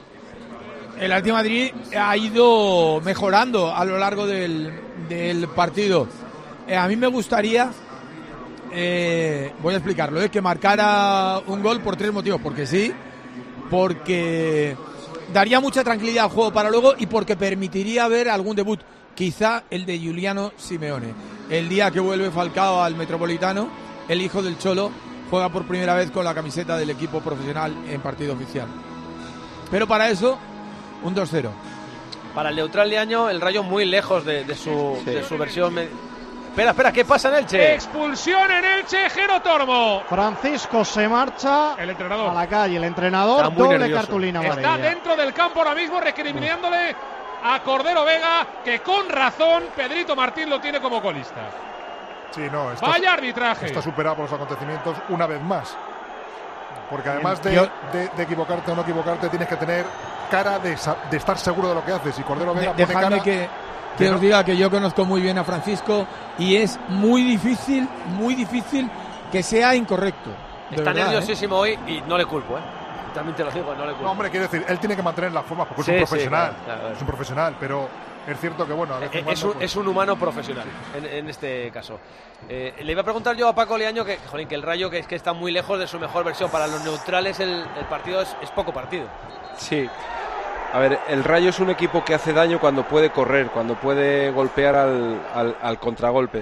El Atlético de Madrid ha ido mejorando a lo largo del partido. A mí me gustaría, voy a explicarlo, que marcara un gol por 3 motivos. Porque sí, porque daría mucha tranquilidad al juego para luego y porque permitiría ver algún debut, quizá el de Giuliano Simeone. El día que vuelve Falcao al Metropolitano, el hijo del Cholo juega por primera vez con la camiseta del equipo profesional en partido oficial. Pero para eso, un 2-0. Para el neutral de año, el Rayo muy lejos de su versión. Espera, ¿qué pasa en Elche? Expulsión en Elche, Jero Tormo. Francisco se marcha el entrenador a la calle, el entrenador, doble nervioso. Cartulina amarilla. Está dentro del campo ahora mismo recriminándole a Cordero Vega, que con razón Pedrito Martín lo tiene como colista. Sí, no, vaya arbitraje. Está superado por los acontecimientos una vez más. Porque además de equivocarte o no equivocarte, tienes que tener cara de estar seguro de lo que haces. Y Cordero Vega pone cara... que os diga que yo conozco muy bien a Francisco y es muy difícil que sea incorrecto. Está nerviosísimo hoy y no le culpo, también te lo digo, no le culpo. No, hombre, quiero decir, él tiene que mantener las formas porque Sí, es un profesional. sí, claro. Es un profesional, pero es cierto que, bueno, a veces Es un humano profesional, en este caso. Le iba a preguntar yo a Paco Leaño que el Rayo que está muy lejos de su mejor versión. Para los neutrales el partido es poco partido. Sí. A ver, el Rayo es un equipo que hace daño cuando puede correr, cuando puede golpear al contragolpe.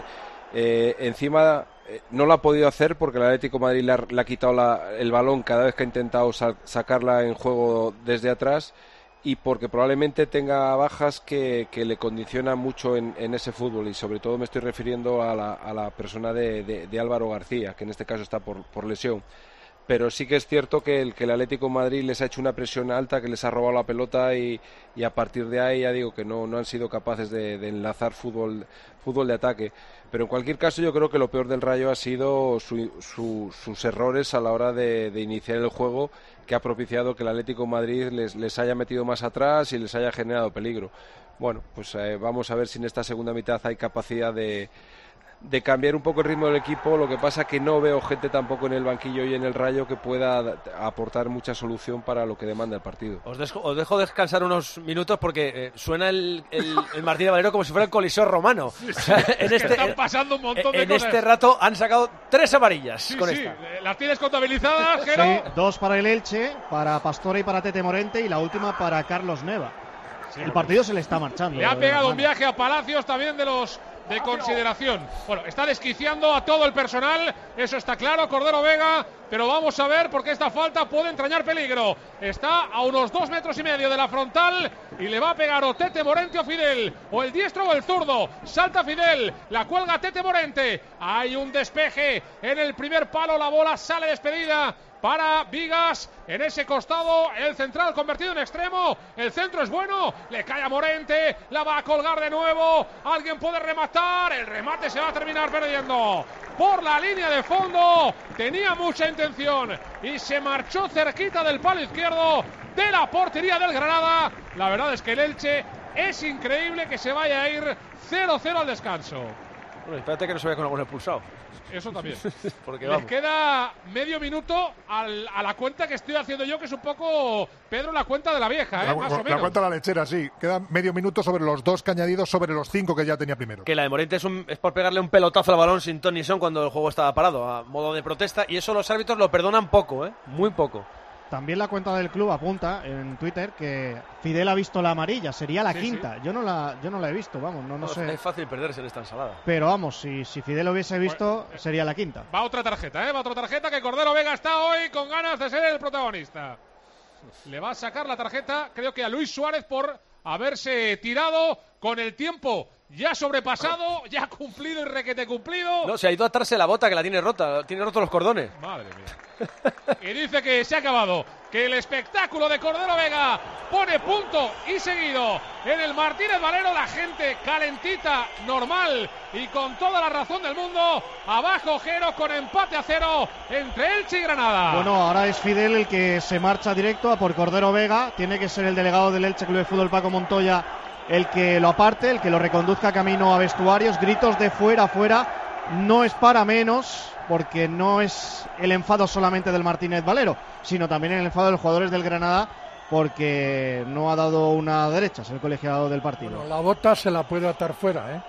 Encima no lo ha podido hacer porque el Atlético de Madrid le ha quitado el balón cada vez que ha intentado sacarla en juego desde atrás, y porque probablemente tenga bajas que le condicionan mucho en ese fútbol, y sobre todo me estoy refiriendo a la persona de Álvaro García, que en este caso está por lesión. Pero sí que es cierto que el Atlético de Madrid les ha hecho una presión alta, que les ha robado la pelota y a partir de ahí ya digo que no han sido capaces de enlazar fútbol de ataque. Pero en cualquier caso yo creo que lo peor del Rayo ha sido sus errores a la hora de iniciar el juego, que ha propiciado que el Atlético de Madrid les haya metido más atrás y les haya generado peligro. Bueno, pues vamos a ver si en esta segunda mitad hay capacidad de cambiar un poco el ritmo del equipo. Lo que pasa que no veo gente tampoco en el banquillo y en el Rayo que pueda aportar mucha solución para lo que demanda el partido. Os dejo descansar unos minutos porque suena el Martínez Valero como si fuera el Coliseo romano. Sí, sí. Están pasando un montón de cosas. En este rato han sacado 3 amarillas. Sí, con sí. esta. Las tienes contabilizadas, Jero. Sí, 2 para el Elche, para Pastore y para Tete Morente, y la última para Carlos Neva. Sí, el partido se le está marchando. Le ha pegado un viaje a Palacios también de consideración. Bueno, está desquiciando a todo el personal, eso está claro, Cordero Vega, pero vamos a ver porque esta falta puede entrañar peligro. Está a unos 2,5 metros de la frontal y le va a pegar o Tete Morente o Fidel, o el diestro o el zurdo. Salta Fidel, la cuelga Tete Morente. Hay un despeje en el primer palo, la bola sale despedida para Vigas en ese costado, el central convertido en extremo, el centro es bueno, le cae a Morente, la va a colgar de nuevo, alguien puede rematar, el remate se va a terminar perdiendo por la línea de fondo, tenía mucha intención y se marchó cerquita del palo izquierdo de la portería del Granada. La verdad es que el Elche es increíble que se vaya a ir 0-0 al descanso. Bueno, espérate que no se vaya con algún expulsado. Eso también. Porque les queda medio minuto a la cuenta que estoy haciendo yo, que es un poco, Pedro, la cuenta de la vieja, más o menos. La cuenta de la lechera, sí. Queda medio minuto sobre los 2 que ha añadido sobre los 5 que ya tenía primero. Que la de Morente es por pegarle un pelotazo al balón sin ton ni son cuando el juego estaba parado, a modo de protesta, y eso los árbitros lo perdonan poco, muy poco. También la cuenta del club apunta en Twitter que Fidel ha visto la amarilla, sería la quinta. Sí. Yo no la he visto, vamos, no sé. Es fácil perderse en esta ensalada. Pero vamos, si Fidel lo hubiese visto, sería la quinta. Va otra tarjeta que Cordero Vega está hoy con ganas de ser el protagonista. Le va a sacar la tarjeta, creo que a Luis Suárez, por haberse tirado con el tiempo ya sobrepasado, ya cumplido y requete cumplido. No, se ha ido a atarse la bota, que la tiene rota, tiene rotos los cordones. Madre mía. Y dice que se ha acabado, que el espectáculo de Cordero Vega pone punto y seguido en el Martínez Valero. La gente calentita, normal y con toda la razón del mundo. Abajo Jero con empate a 0 entre Elche y Granada. Bueno, ahora es Fidel el que se marcha directo a por Cordero Vega. Tiene que ser el delegado del Elche Club de Fútbol, Paco Montoya, el que lo aparte, el que lo reconduzca camino a vestuarios. Gritos de fuera, no es para menos, porque no es el enfado solamente del Martínez Valero, sino también el enfado de los jugadores del Granada, porque no ha dado una derecha, es el colegiado del partido. Bueno, la bota se la puede atar fuera,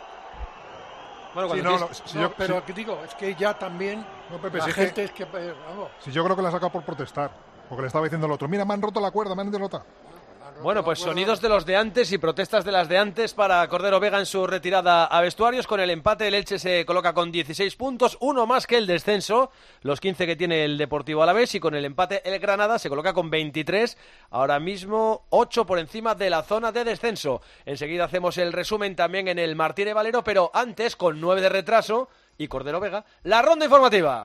Bueno, pero digo, es que ya también no, Pepe, la gente es que vamos. Si yo creo que la saca por protestar, porque le estaba diciendo al otro, mira, me han roto la cuerda, me han derrotado. Bueno, pues sonidos de los de antes y protestas de las de antes para Cordero Vega en su retirada a vestuarios. Con el empate el Elche se coloca con 16 puntos, uno más que el descenso, los 15 que tiene el Deportivo Alavés, y con el empate el Granada se coloca con 23, ahora mismo 8 por encima de la zona de descenso. Enseguida hacemos el resumen también en el Martínez Valero, pero antes, con 9 de retraso y Cordero Vega, la ronda informativa.